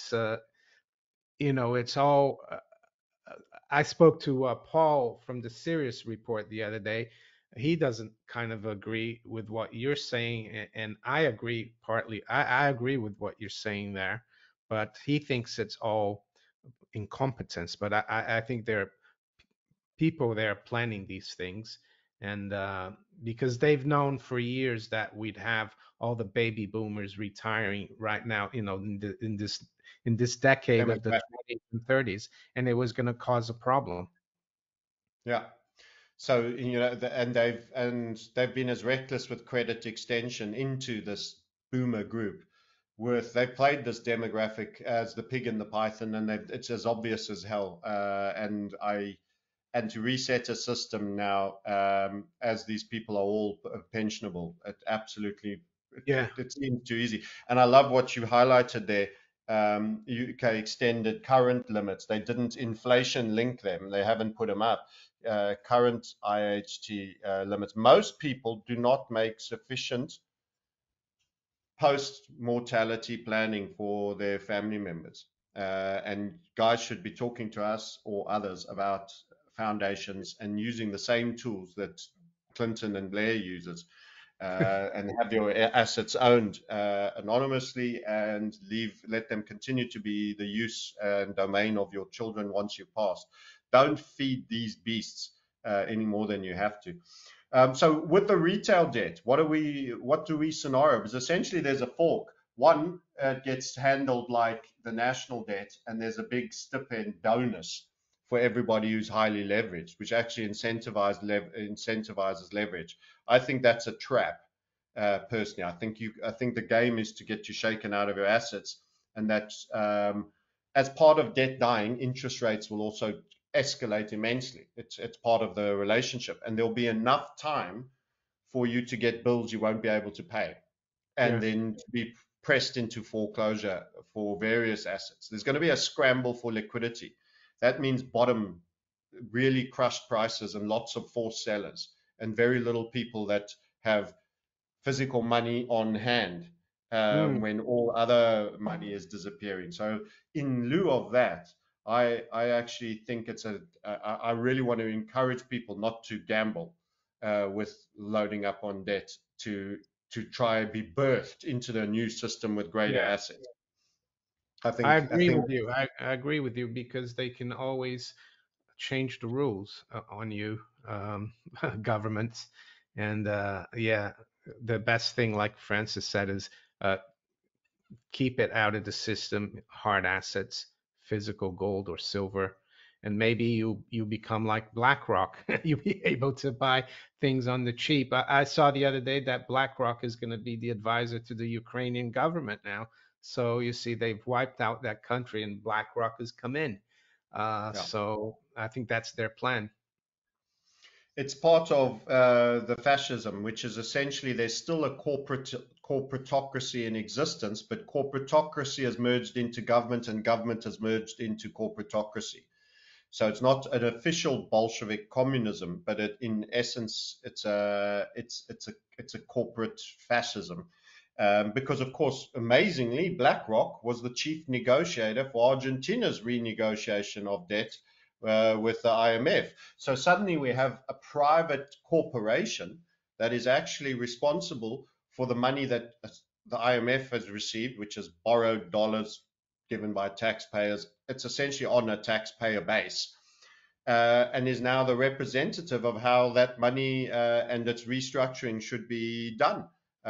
it's all. I spoke to Paul from the Sirius Report the other day. He doesn't kind of agree with what you're saying, and I agree partly. I agree with what you're saying there, but he thinks it's all incompetence. But I think there are people there planning these things, and because they've known for years that we'd have all the baby boomers retiring right now, in this decade of the 20s and 30s, and it was going to cause a problem. yeah. So and they've been as reckless with credit extension into this boomer group. They played this demographic as the pig in the python, and it's as obvious as hell. And to reset a system now, as these people are all pensionable, it absolutely Yeah, it seems too easy. And I love what you highlighted there. UK extended current limits. They didn't inflation link them. They haven't put them up. Current IHT limits. Most people do not make sufficient post mortality planning for their family members. And guys should be talking to us or others about foundations and using the same tools that Clinton and Blair uses, and have your assets owned anonymously and let them continue to be the use and domain of your children once you've passed. Don't feed these beasts any more than you have to. So with the retail debt, what do we scenario? Because essentially there's a fork. One gets handled like the national debt, and there's a big stipend bonus for everybody who's highly leveraged, which actually incentivizes leverage. I think that's a trap. Personally, I think the game is to get you shaken out of your assets, and that as part of debt dying, interest rates will also escalate immensely. It's part of the relationship, and there'll be enough time for you to get bills you won't be able to pay, and yeah, then to be pressed into foreclosure for various assets. There's going to be a scramble for liquidity. That means bottom really crushed prices and lots of forced sellers and very little people that have physical money on hand, mm, when all other money is disappearing. So in lieu of that, I actually think I really want to encourage people not to gamble with loading up on debt to try and be birthed into the new system with greater yeah. assets. I I think I agree think with you. I agree with you because they can always change the rules on you, governments. And yeah, the best thing, like Francis said, is uh, keep it out of the system, hard assets, physical gold or silver. And maybe you become like BlackRock. You'll be able to buy things on the cheap. I saw the other day that BlackRock is going to be the advisor to the Ukrainian government now. So you see, they've wiped out that country, and BlackRock has come in. yeah. So I think that's their plan. It's part of the fascism, which is essentially there's still a corporatocracy in existence, but corporatocracy has merged into government, and government has merged into corporatocracy. So it's not an official Bolshevik communism, but in essence, it's a corporate fascism. Because of course, amazingly, BlackRock was the chief negotiator for Argentina's renegotiation of debt with the IMF. So suddenly we have a private corporation that is actually responsible for the money that the IMF has received, which is borrowed dollars given by taxpayers. It's essentially on a taxpayer base. And is now the representative of how that money and its restructuring should be done.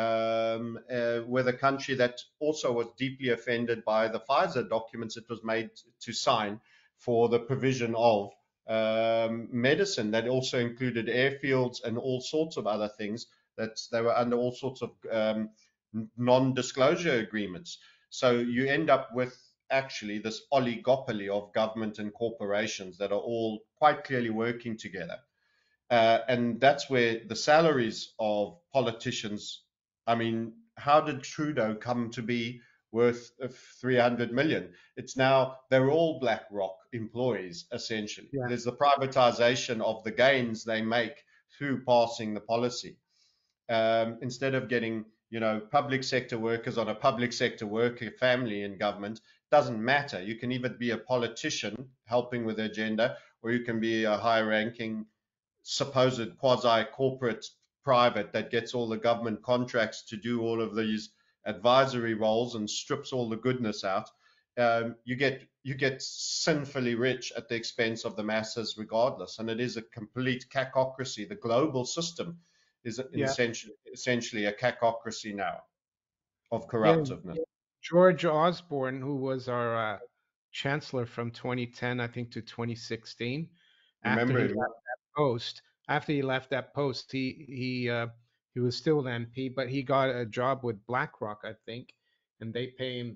With a country that also was deeply offended by the Pfizer documents it was made to sign for the provision of medicine that also included airfields and all sorts of other things that they were under all sorts of non-disclosure agreements. So you end up with actually this oligopoly of government and corporations that are all quite clearly working together. And that's where the salaries of politicians, I mean, how did Trudeau come to be worth 300 million? It's now, they're all BlackRock employees, essentially. Yeah. There's the privatization of the gains they make through passing the policy. Instead of getting, public sector workers on a public sector worker family in government, doesn't matter. You can either be a politician helping with the agenda, or you can be a high ranking supposed quasi corporate private that gets all the government contracts to do all of these advisory roles and strips all the goodness out. You get sinfully rich at the expense of the masses, regardless. And it is a complete cacocracy. The global system is Yeah. essentially a cacocracy now of Yeah. corruptiveness. George Osborne, who was our chancellor from 2010, I think, to 2016, after Remember he him? left post, after he left that post, he was still an MP, but he got a job with BlackRock, I think, and they pay him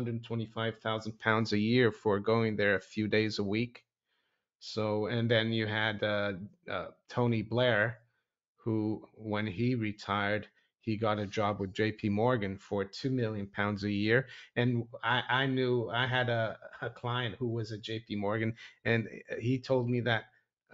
£625,000 a year for going there a few days a week. So, and then you had Tony Blair, who, when he retired, he got a job with J.P. Morgan for £2 million a year. And I knew I had a client who was at J.P. Morgan, and he told me that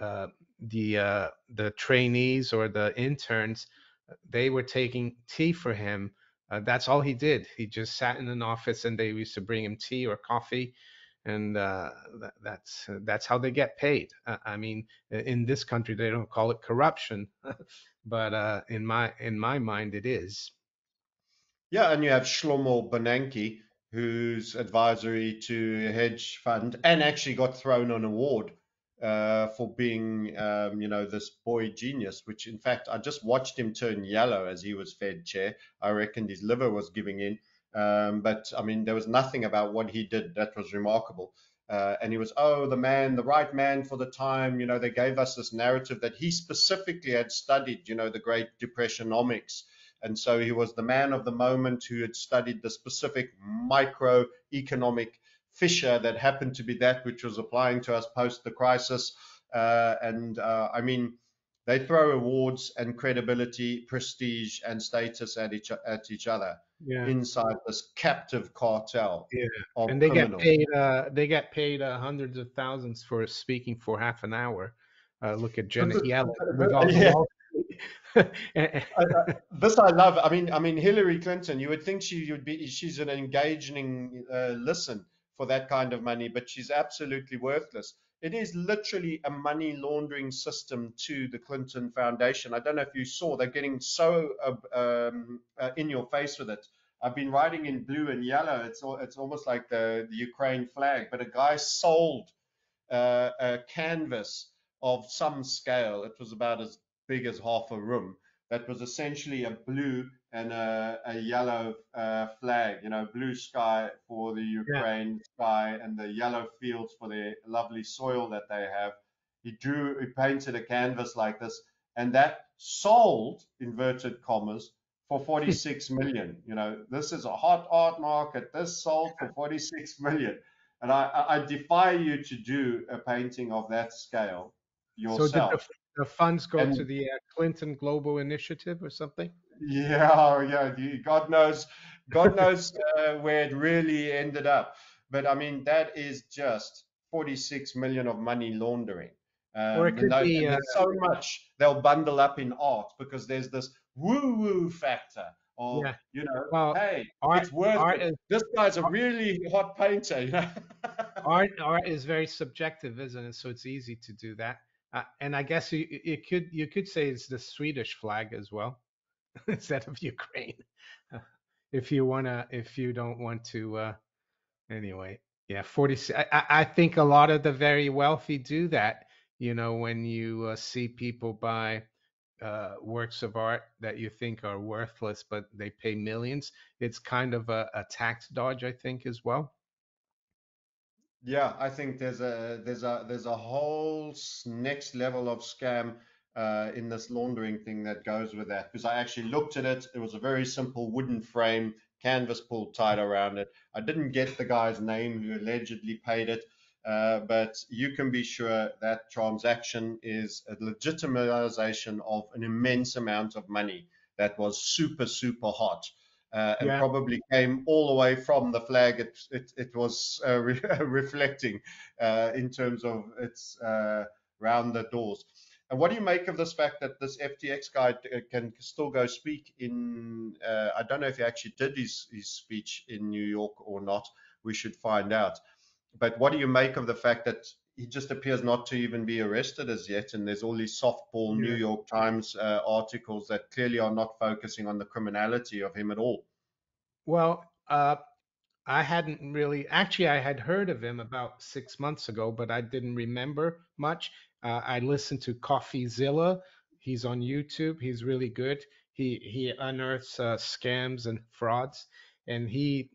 the trainees or the interns, they were taking tea for him. That's all he did. He just sat in an office, and they used to bring him tea or coffee, and that's how they get paid. I mean, in this country, they don't call it corruption, but in my mind, it is. Yeah, and you have Shlomo Bernanke, who's advisory to a hedge fund and actually got thrown an award for being, this boy genius, which in fact, I just watched him turn yellow as he was Fed chair. I reckoned his liver was giving in. But I mean, there was nothing about what he did that was remarkable. And he was, oh, the man, the right man for the time. They gave us this narrative that he specifically had studied, the Great Depressionomics, and so he was the man of the moment who had studied the specific microeconomic fissure that happened to be that which was applying to us post the crisis. And I mean, they throw awards and credibility, prestige, and status at each other Yeah, inside this captive cartel yeah. of And criminals. they get paid hundreds of thousands for speaking for half an hour. Look at This Janet is, Yellen with all the yeah, Wall Street. this I love. I mean, Hillary Clinton. You would think she would be. She's an engaging listen for that kind of money, but she's absolutely worthless. It is literally a money laundering system to the Clinton Foundation. I don't know if you saw. They're getting so in your face with it. I've been writing in blue and yellow. It's almost like the Ukraine flag. But a guy sold a canvas of some scale. It was about as big as half a room. That was essentially a blue and a yellow flag. Blue sky for the Yeah. Ukraine sky and the yellow fields for the lovely soil that they have. He painted a canvas like this, and that sold, inverted commas, for 46 million. This is a hot art market. This sold for 46 million. And I defy you to do a painting of that scale So did the yourself. the funds go to And the Clinton Global Initiative or something. yeah, yeah, God knows where it really ended up. But I mean, that is just 46 million of money laundering. Or it could be, And there's so much they'll bundle up in art because there's this woo-woo factor of, yeah. Well, hey, art it's worth art it. is This guy's a really hot painter. art is very subjective, isn't it? So it's easy to do that. And I guess you could say it's the Swedish flag as well instead of Ukraine. Uh, if you don't want to, anyway, yeah, 40. I think a lot of the very wealthy do that. When you see people buy works of art that you think are worthless, but they pay millions, it's kind of a tax dodge, I think, as well. Yeah, I think there's a whole next level of scam in this laundering thing that goes with that. Because I actually looked at it. It was a very simple wooden frame, canvas pulled tight around it. I didn't get the guy's name who allegedly paid it, but you can be sure that transaction is a legitimization of an immense amount of money that was super, super hot and Yeah. probably came all the way from the flag it was reflecting in terms of its round the doors. And what do you make of this fact that this FTX guy can still go speak in? I don't know if he actually did his speech in New York or not. We should find out. But what do you make of the fact that he just appears not to even be arrested as yet? And there's all these softball New Yeah. York Times articles that clearly are not focusing on the criminality of him at all. Well, I hadn't really, actually, I had heard of him about 6 months ago, but I didn't remember much. I listened to CoffeeZilla. He's on YouTube. He's really good. He unearths scams and frauds, and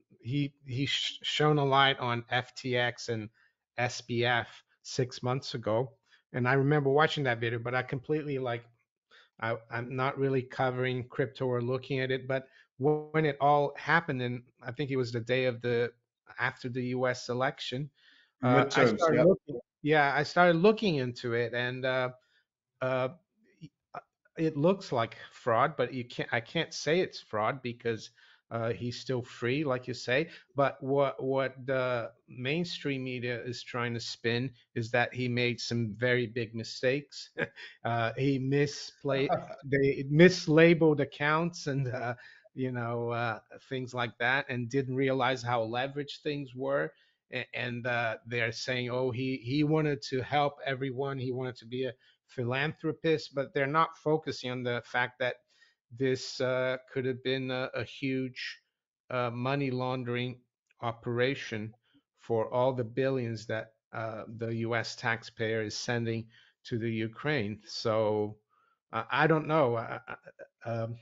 he's shown a light on FTX and SBF 6 months ago. And I remember watching that video, but I completely like I'm not really covering crypto or looking at it, but when it all happened, and I think it was the day of the after the U.S. election, I Midterms, started yeah. looking. Yeah, I started looking into it, and uh, it looks like fraud, but I can't say it's fraud because he's still free, like you say. But what the mainstream media is trying to spin is that he made some very big mistakes. He they mislabeled accounts and things like that, and didn't realize how leveraged things were. And they're saying, oh, he wanted to help everyone. He wanted to be a philanthropists, but they're not focusing on the fact that this could have been a huge money laundering operation for all the billions that the U.S. taxpayer is sending to the Ukraine. So I don't know. Um,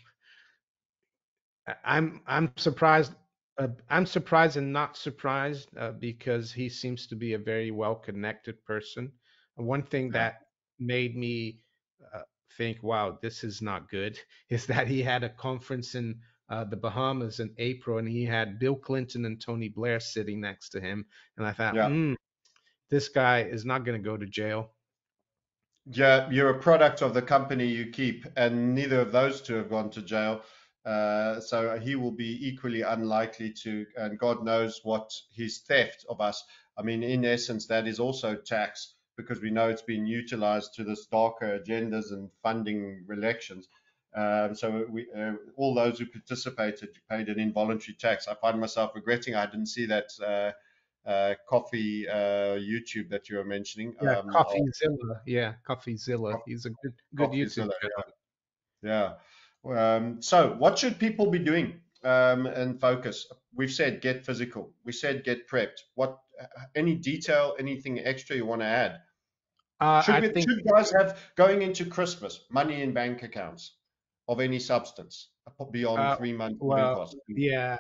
I'm surprised. I'm surprised and not surprised because he seems to be a very well-connected person. And one thing Yeah. that made me think, "Wow, this is not good," is that he had a conference in the Bahamas in April, and he had Bill Clinton and Tony Blair sitting next to him, and I thought, Yeah. this guy is not going to go to jail. Yeah, you're a product of the company you keep, and neither of those two have gone to jail. So he will be equally unlikely to, and God knows what his theft of us. I mean, in essence, that is also tax because we know it's been utilized to this darker agendas and funding elections. All those who participated paid an involuntary tax. I find myself regretting I didn't see that coffee YouTube that you were mentioning. Yeah, CoffeeZilla. Yeah, CoffeeZilla. He's a good YouTube CoffeeZilla, channel. yeah. So, what should people be doing and focus? We've said get physical. We said get prepped. Any detail, anything extra you want to add? I think Should guys have going into Christmas money in bank accounts of any substance beyond Uh, 3 months living well, costs? yeah,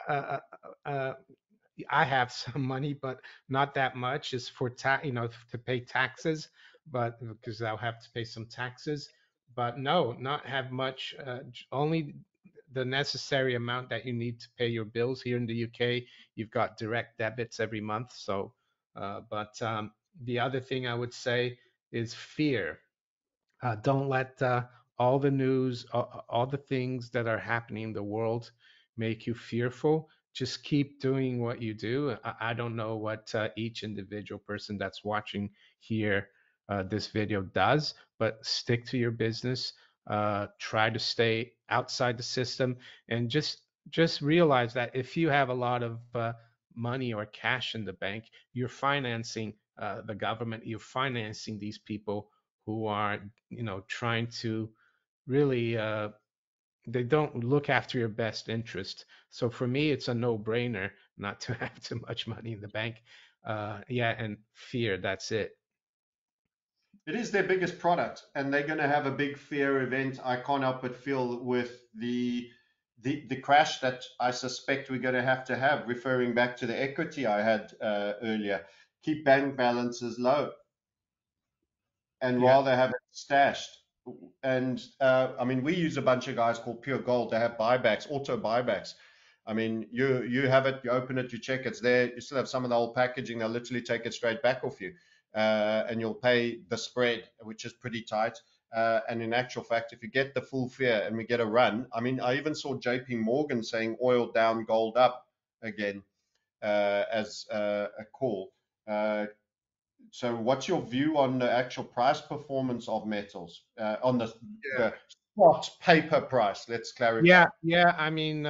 I have some money, but not that much. Is for to pay taxes, but because I'll have to pay some taxes. But no, not have much. Only the necessary amount that you need to pay your bills. Here in the UK, you've got direct debits every month. So, but the other thing I would say is fear. Don't let all the news, all the things that are happening in the world make you fearful. Just keep doing what you do. I don't know what each individual person that's watching here this video does, but stick to your business. Try to stay outside the system, and just realize that if you have a lot of money or cash in the bank, you're financing the government. You're financing these people who are trying to really they don't look after your best interest. So for me it's a no-brainer not to have too much money in the bank. Yeah, and fear, that's it. It is their biggest product, and they're going to have a big fear event. I can't help but feel with the crash that I suspect we're going to have. Referring back to the equity I had earlier, keep bank balances low and Yeah, rather have it stashed. And I mean, we use a bunch of guys called Pure Gold. They have buybacks, auto buybacks. I mean, you have it, you open it, you check it's there. You still have some of the old packaging. They'll literally take it straight back off you, and you'll pay the spread, which is pretty tight. And in actual fact, if you get the full fear and we get a run, I mean, I even saw J.P. Morgan saying oil down, gold up again as a call. Uh, so what's your view on the actual price performance of metals, on the spot paper price? Let's clarify. yeah. I mean,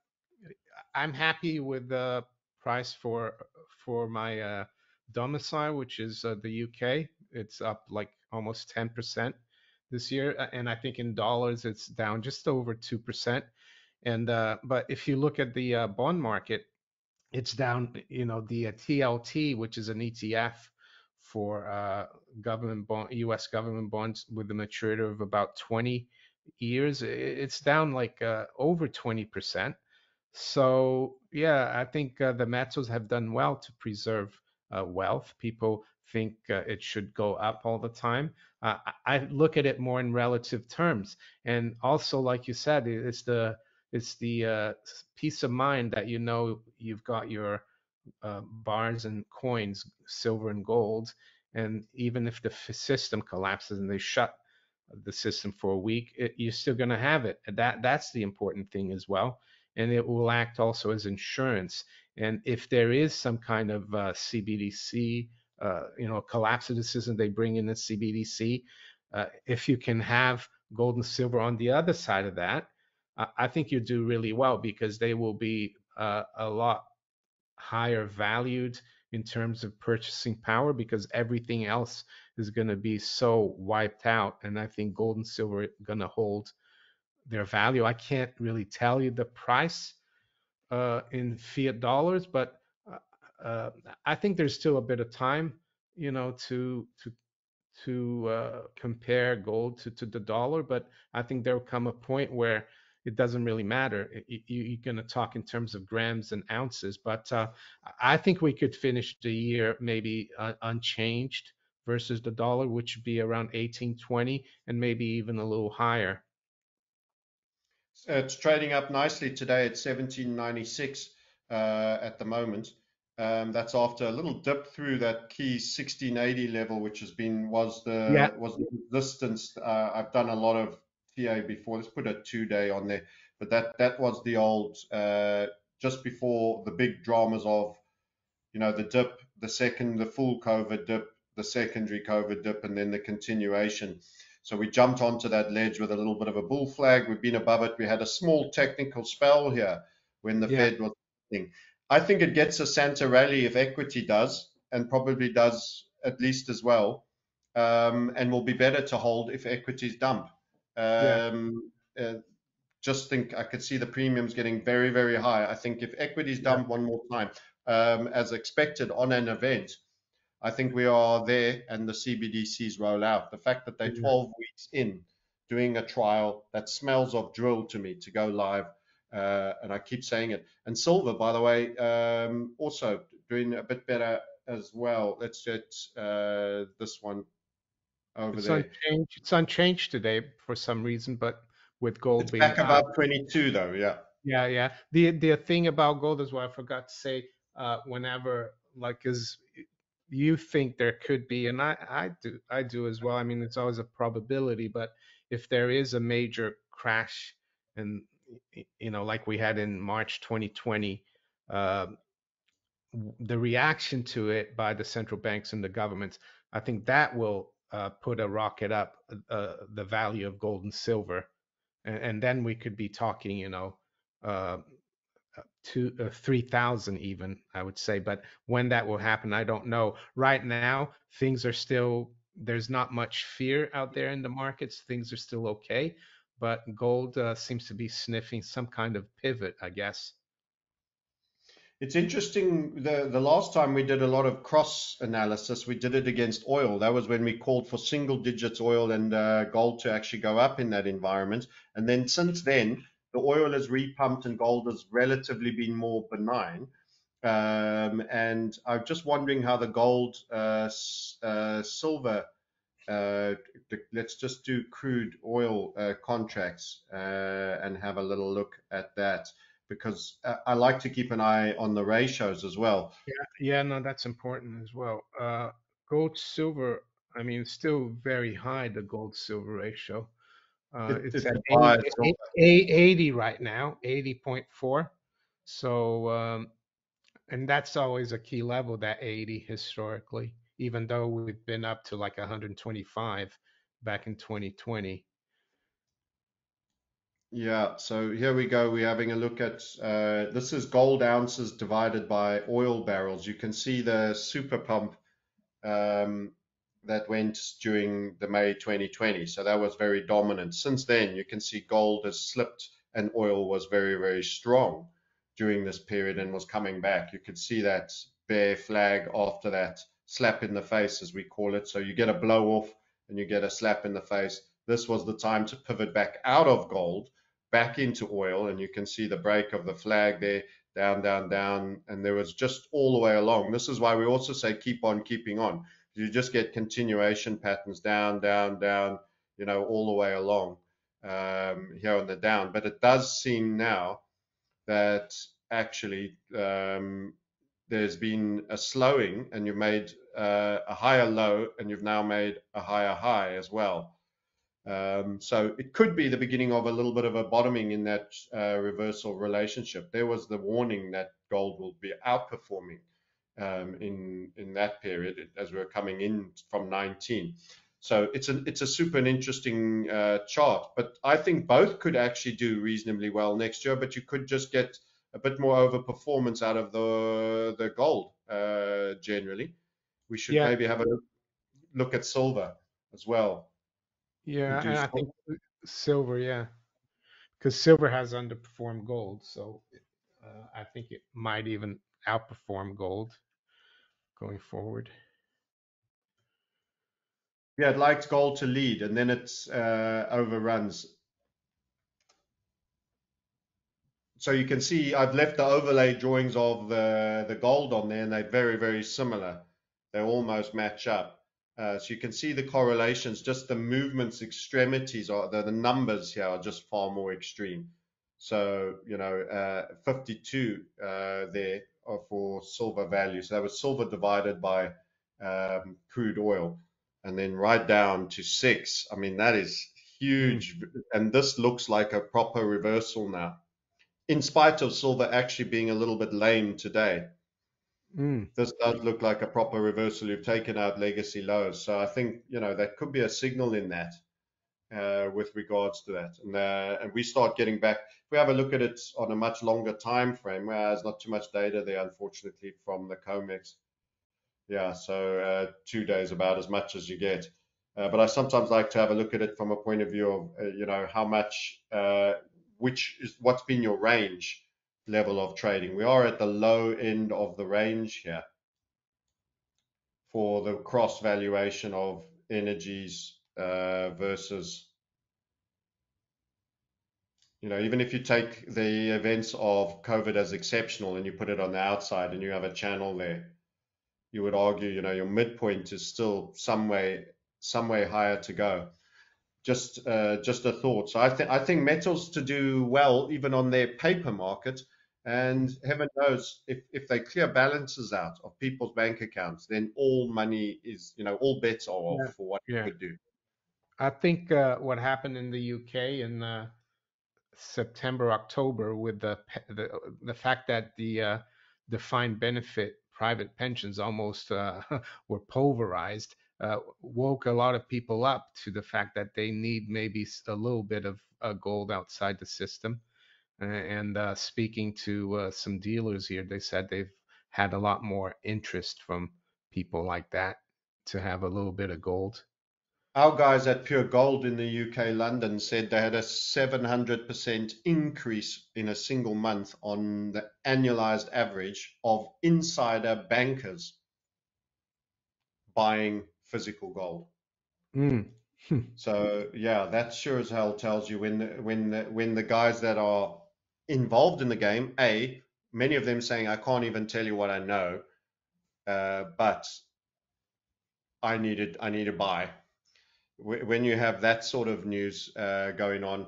I'm happy with the price for my domicile, which is the UK. It's up like almost 10% this year, and I think in dollars it's down just over 2%. And but if you look at the bond market, it's down. The TLT, which is an ETF for U.S. government bonds with a maturity of about 20 years, it's down like over 20%. So yeah, I think the metals have done well to preserve wealth. People think it should go up all the time. I look at it more in relative terms, and also, like you said, it's the peace of mind that you've got your bars and coins, silver and gold, and even if the system collapses and they shut the system for a week, you're still going to have it. And that's the important thing as well. And it will act also as insurance. And if there is some kind of CBDC, collapse of the system, they bring in the CBDC. If you can have gold and silver on the other side of that, I think you do really well because they will be a lot higher valued in terms of purchasing power because everything else is going to be so wiped out. And I think gold and silver are going to hold their value. I can't really tell you the price in fiat dollars, but uh, uh, I think there's still a bit of time, to compare gold to the dollar, but I think there will come a point where it doesn't really matter. You're going to talk in terms of grams and ounces, but I think we could finish the year maybe unchanged versus the dollar, which would be around 1820 and maybe even a little higher. It's trading up nicely today at 1796 at the moment. That's after a little dip through that key 1680 level, which Yeah, was the resistance. I've done a lot of TA before. Let's put a 2 day on there, but that was the old just before the big dramas of the dip, the full COVID dip, the secondary COVID dip, and then the continuation. So we jumped onto that ledge with a little bit of a bull flag. We've been above it. We had a small technical spell here when the yeah, Fed was thing. I think it gets a Santa rally if equity does, and probably does at least as well, and will be better to hold if equities dump. yeah, Um, uh, just think I could see the premiums getting very, very high. I think if equities yeah, dump one more time, as expected on an event, I think we are there and the CBDCs roll out. The fact that they're yeah. 12 weeks in doing a trial that smells of drill to me to go live, and I keep saying it. And silver, by the way, also doing a bit better as well. Let's get this one over It's there. unchanged. It's unchanged today for some reason, but with gold It's being back up. above 22 though, yeah. Yeah, yeah. The thing about gold is what I forgot to say. Whenever like is you think there could be, and I do as well. I mean, it's always a probability, but if there is a major crash, and like we had in March 2020, uh, the reaction to it by the central banks and the governments, I think that will put a rocket up the value of gold and silver, and then we could be talking, uh, to 3,000 even, I would say. But when that will happen, I don't know. Right now, things are still, there's not much fear out there in the markets. Things are still okay, but gold seems to be sniffing some kind of pivot, I guess. It's interesting. The last time we did a lot of cross analysis, we did it against oil. That was when we called for single digits oil and gold to actually go up in that environment. And then since then, the oil has repumped and gold has relatively been more benign. And I'm just wondering how the gold, silver, uh, let's just do crude oil contracts and have a little look at that because I like to keep an eye on the ratios as well. Yeah, yeah, no, that's important as well. Gold silver, I mean, still very high, the gold silver ratio. It's It's at a buy. 80 right now, 80.4. So, and that's always a key level, that 80 historically, even though we've been up to like 125 back in 2020. Yeah, so here we go. We're having a look at this is gold ounces divided by oil barrels. You can see the super pump um, that went during the May 2020. So that was very dominant. Since then, you can see gold has slipped and oil was very, very strong during this period and was coming back. You could see that bear flag after that slap in the face, as we call it. So you get a blow off and you get a slap in the face. This was the time to pivot back out of gold, back into oil. And you can see the break of the flag there, down, down, down. And there was just all the way along. This is why we also say keep on keeping on. You just get continuation patterns down, down, down, all the way along here on the down. But it does seem now that actually there's been a slowing and you've made a higher low and you've now made a higher high as well. So it could be the beginning of a little bit of a bottoming in that reversal relationship. There was the warning that gold will be outperforming in that period as we were coming in from 19. So it's a super interesting chart, but I think both could actually do reasonably well next year. But you could just get a bit more overperformance out of the gold generally. We should Yeah, maybe have a look at silver as well and yeah, do and I some. think silver, yeah, because silver has underperformed gold, so I think it might even outperform gold going forward. Yeah, it likes gold to lead, and then it's overruns. So you can see I've left the overlay drawings of the gold on there, and they're very, very similar. They almost match up. So you can see the correlations, just the movements, extremities, are the numbers here are just far more extreme. So, 52 there are for silver value. So that was silver divided by crude oil, and then right down to 6. I mean, that is Mm, huge. And this looks like a proper reversal now in spite of silver actually being a little bit lame today. mm. This does look like a proper reversal. You've taken out legacy lows. So I think, that could be a signal in that with regards to that. And we start getting back, if we have a look at it on a much longer time frame, there's not too much data there, unfortunately, from the COMEX. Yeah, so 2 days about as much as you get. But I sometimes like to have a look at it from a point of view of, how much, what's been your range level of trading. We are at the low end of the range here for the cross valuation of energies versus, even if you take the events of COVID as exceptional and you put it on the outside and you have a channel there, you would argue, your midpoint is still some way higher to go. Just a thought. So I think metals to do well even on their paper market. And heaven knows if they clear balances out of people's bank accounts, then all money is, all bets are off Yeah. for what it Yeah. could do. I think what happened in the UK in September, October, with the fact that the defined benefit private pensions almost were pulverized, woke a lot of people up to the fact that they need maybe a little bit of gold outside the system. And speaking to some dealers here, they said they've had a lot more interest from people like that to have a little bit of gold. Our guys at Pure Gold in the UK, London, said they had a 700% increase in a single month on the annualized average of insider bankers buying physical gold. Mm. So yeah, that sure as hell tells you when the guys that are involved in the game, many of them saying, I can't even tell you what I know, but I need to buy. When you have that sort of news going on,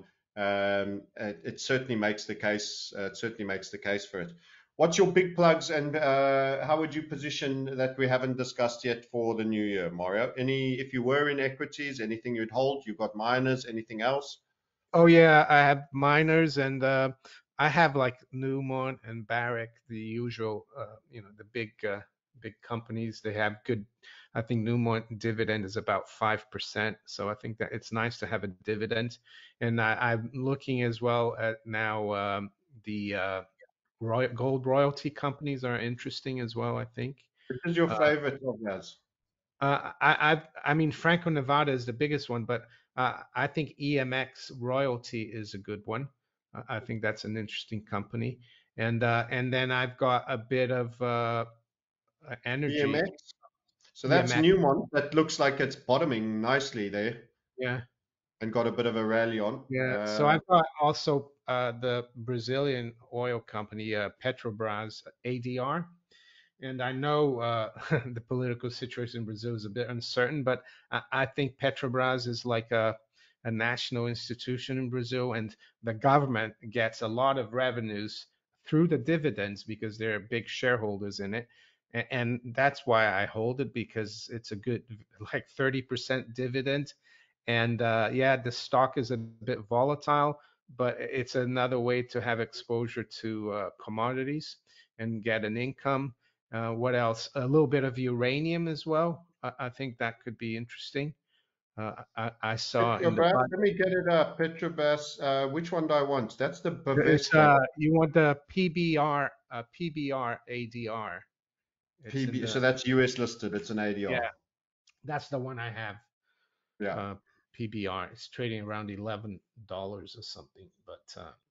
it certainly makes the case. It certainly makes the case for it. What's your big plugs, and how would you position that we haven't discussed yet for the new year, Mario? If you were in equities, anything you'd hold? You've got miners, anything else? Oh yeah, I have miners and I have like Newmont and Barrick, the usual, the big companies. They have good. I think Newmont dividend is about 5%, so I think that it's nice to have a dividend. And I'm looking as well at now the gold royalty companies are interesting as well. I think. Which is your Uh, favorite of those? I mean, Franco-Nevada is the biggest one, but I think EMX Royalty is a good one. I think that's an interesting company, and then I've got a bit of energy EMX. So that's EMX. Newmont. That looks like it's bottoming nicely there Yeah, and got a bit of a rally on. yeah. So I've got also the Brazilian oil company Petrobras ADR. And I know the political situation in Brazil is a bit uncertain, but I think Petrobras is like a national institution in Brazil, and the government gets a lot of revenues through the dividends because they're big shareholders in it. And that's why I hold it because it's a good, like 30% dividend. And yeah, the stock is a bit volatile, but it's another way to have exposure to commodities and get an income. What else? A little bit of uranium as well. I think that could be interesting. I saw in the Petrobras, budget. let me get it up. Petrobras, which one do I want? That's the It's Bovespa you want the PBR ADR. It's in PB. the So that's US listed. It's an yeah. ADR. That's the one I have. Yeah. Uh, PBR. It's trading around $11 or something, but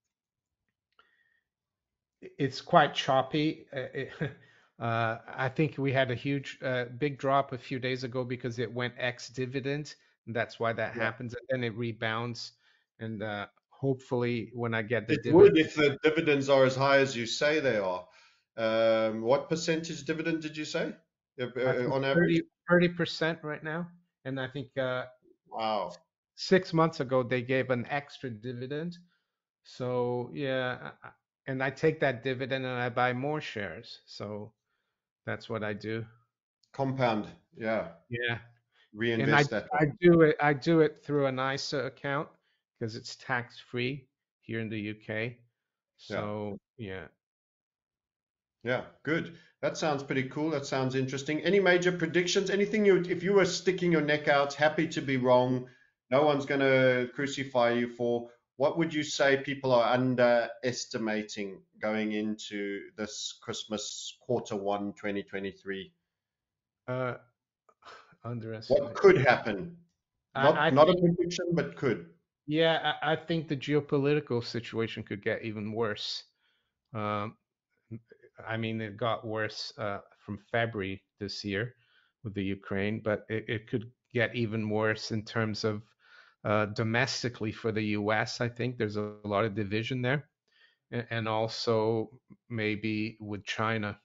it's quite choppy. I think we had a huge, big drop a few days ago because it went ex-dividend. That's why that Yeah. happens, and then it rebounds. And hopefully, when I get the It dividend, would if the dividends are as high as you say they are. What percentage dividend did you say I think on average? 30% right now. And I think Wow. 6 months ago they gave an extra dividend. So yeah, and I take that dividend and I buy more shares. So that's what I do. Compound. Yeah. Yeah. And Reinvest that I way. do it through an ISA account because it's tax free here in the UK. Yeah. So yeah. Yeah. Good. That sounds pretty cool. That sounds interesting. Any major predictions? Anything if you were sticking your neck out, happy to be wrong, no one's going to crucify you for, what would you say people are underestimating going into this Christmas Q1 2023? Uh What underestimate. could happen? I Not a think prediction, but could. yeah, I think the geopolitical situation could get even worse. Um I mean it got worse from February this year with the Ukraine, but it could get even worse in terms of domestically for the US. I think there's a lot of division there. And also maybe with China.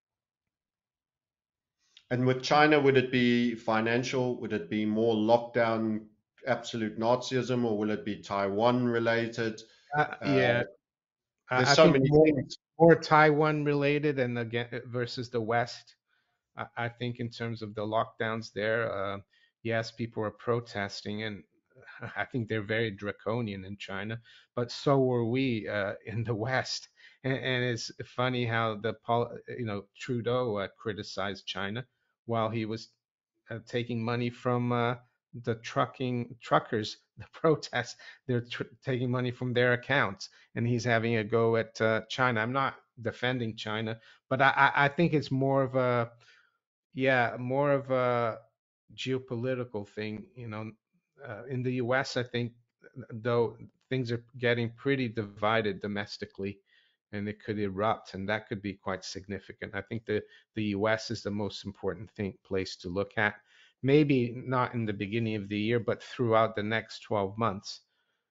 And with China, would it be financial? Would it be more lockdown, absolute Nazism, or will it be Taiwan related? Uh, Yeah, there's I so think many more things. or Taiwan related, and again versus the West. I think in terms of the lockdowns there, yes, people are protesting, and I think they're very draconian in China, but so were we in the West. And it's funny how Trudeau criticized China while he was taking money from the truckers, the protests. They're taking money from their accounts, and he's having a go at China. I'm not defending China, but I think it's more of a more of a geopolitical thing. In the U.S., I think though things are getting pretty divided domestically, and it could erupt, and that could be quite significant. I think the U.S. is the most important place to look at. Maybe not in the beginning of the year, but throughout the next 12 months.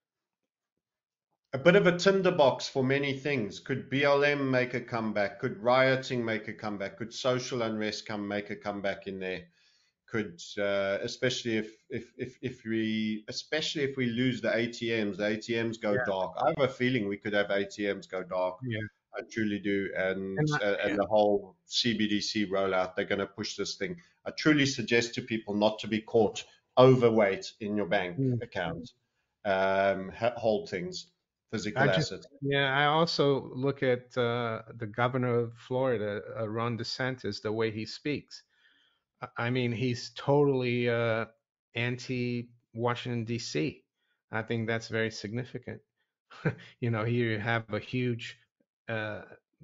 A bit of a tinderbox for many things. Could BLM make a comeback? Could rioting make a comeback? Could social unrest make a comeback in there? Could especially if we lose the ATMs go Yeah, dark. I have a feeling we could have ATMs go dark. yeah, I truly do, and and yeah, the whole CBDC rollout, they're going to push this thing. I truly suggest to people not to be caught overweight in your bank mm. account. Hold things, I physical just assets. yeah, I also look at the governor of Florida, Ron DeSantis, the way he speaks. I mean, he's totally anti Washington D.C. I think that's very significant. Here you have a huge uh,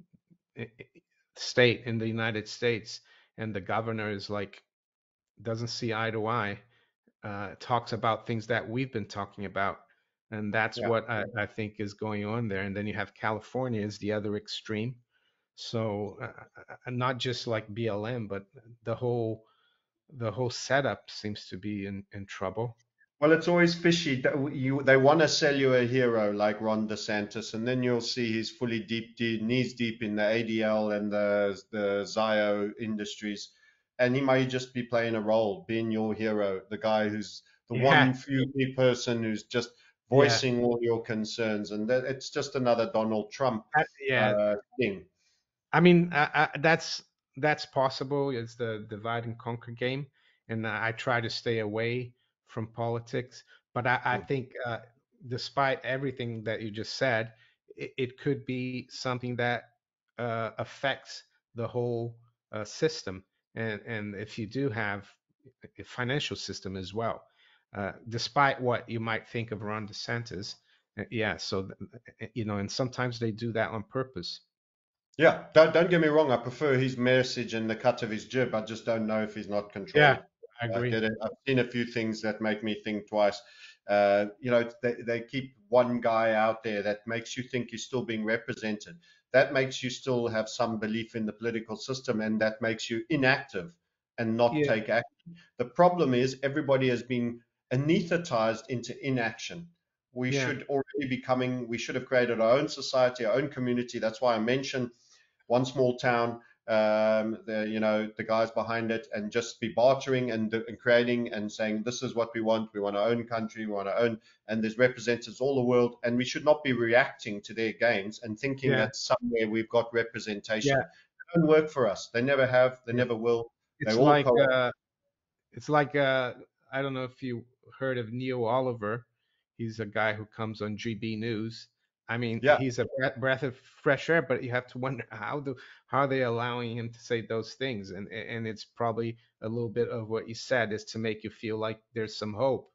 state in the United States, and the governor is like doesn't see eye to eye. Talks about things that we've been talking about, and that's Yeah. what I think is going on there. And then you have California is the other extreme. So not just like BLM, but the whole the whole setup seems to be in trouble. Well, it's always fishy. They want to sell you a hero like Ron DeSantis, and then you'll see he's fully knees deep in the ADL and the Zio industries, and he may just be playing a role, being your hero, the guy who's the Yeah, one few person who's just yeah, voicing all your concerns, and that it's just another Donald Trump yeah. thing. I mean, that's possible. It's the divide and conquer game, and I try to stay away from politics. But I think, despite everything that you just said, it could be something that affects the whole system, and if you do have a financial system as well, despite what you might think of Ron DeSantis, yeah. So and sometimes they do that on purpose. Yeah, don't get me wrong. I prefer his message and the cut of his jib. I just don't know if he's not Yeah, controlled. I I agree. get it. I've seen a few things that make me think twice. They keep one guy out there that makes you think you're still being represented. That makes you still have some belief in the political system, and that makes you inactive and not Yeah, take action. The problem is everybody has been anesthetized into inaction. yeah, We should have created our own society, our own community. That's why I mentioned one small town, the guys behind it, and just be bartering and creating and saying, this is what we want. We want our own country. We want our own. And there's representatives all the world. And we should not be reacting to their games and thinking yeah, that somewhere we've got representation. yeah, They don't work for us. They never have. They yeah. never will. They're It's all like co-op. it's like I don't know if you heard of Neil Oliver. He's a guy who comes on GB News. I mean, Yeah. he's a breath of fresh air, but you have to wonder how are they allowing him to say those things? And it's probably a little bit of what you said is to make you feel like there's some hope.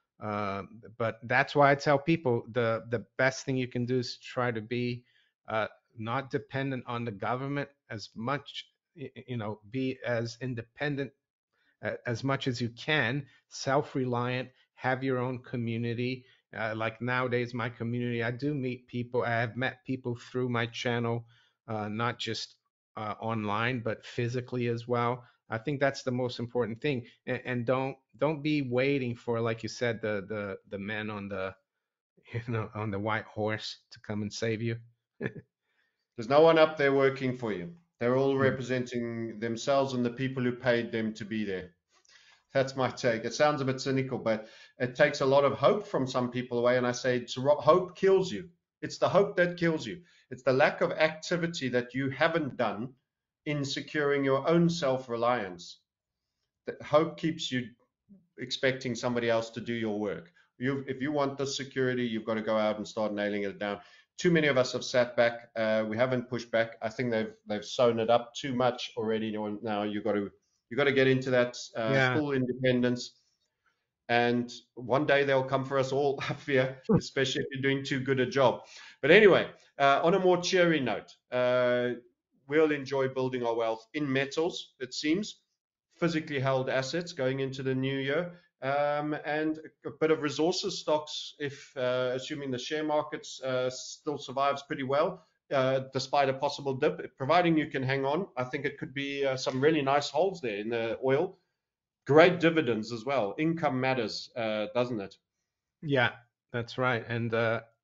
But that's why I tell people the best thing you can do is try to be uh, not dependent on the government as much. Be as independent as much as you can, self-reliant, have your own community. Like nowadays, my community, I do meet people. I have met people through my channel, not just online, but physically as well. I think that's the most important thing. And don't be waiting for, like you said, the men on the on the white horse to come and save you. There's no one up there working for you. They're all Yeah, representing themselves and the people who paid them to be there. That's my take. It sounds a bit cynical, but it takes a lot of hope from some people away. And I say, hope kills you. It's the hope that kills you. It's the lack of activity that you haven't done in securing your own self-reliance. That hope keeps you expecting somebody else to do your work. If you want the security, you've got to go out and start nailing it down. Too many of us have sat back. We haven't pushed back. I think they've sewn it up too much already. Now you got to get into that Yeah. full independence. And one day they'll come for us all, I fear, especially if you're doing too good a job. But anyway, on a more cheery note, we'll enjoy building our wealth in metals, it seems, physically held assets going into the new year, and a bit of resources stocks, if assuming the share markets still survives pretty well, despite a possible dip. Providing you can hang on, I think it could be some really nice holds there in the oil. Great dividends as well. Income matters, doesn't it? Yeah, that's right. And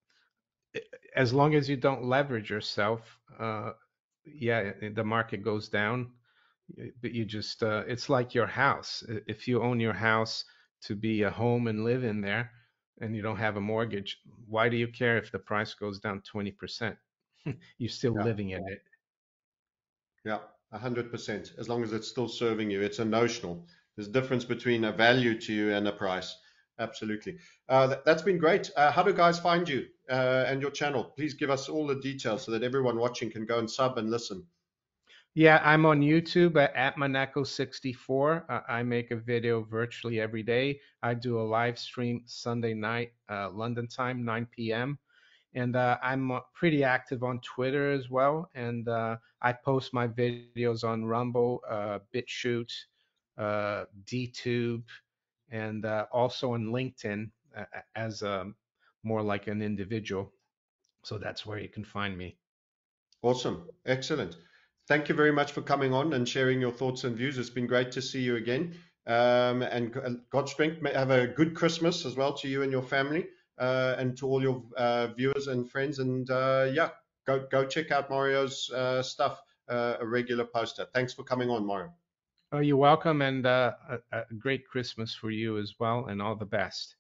as long as you don't leverage yourself, yeah, the market goes down, but you just, it's like your house. If you own your house to be a home and live in there and you don't have a mortgage, why do you care if the price goes down 20%? You're still Yeah, living in it. yeah, 100%. As long as it's still serving you, it's a notional. There's a difference between a value to you and a price. Absolutely. That's been great. How do guys find you and your channel? Please give us all the details so that everyone watching can go and sub and listen. Yeah, I'm on YouTube at Monaco64. I make a video virtually every day. I do a live stream Sunday night, London time, 9 p.m. And I'm pretty active on Twitter as well. And I post my videos on Rumble, BitChute, DTube, and also on LinkedIn as more like an individual. So that's where you can find me. Awesome. Excellent. Thank you very much for coming on and sharing your thoughts and views. It's been great to see you again. And God strength. Have a good Christmas as well to you and your family, and to all your viewers and friends. And yeah, go check out Mario's stuff. A regular poster. Thanks for coming on, Mario. Oh, you're welcome, and a great Christmas for you as well, and all the best.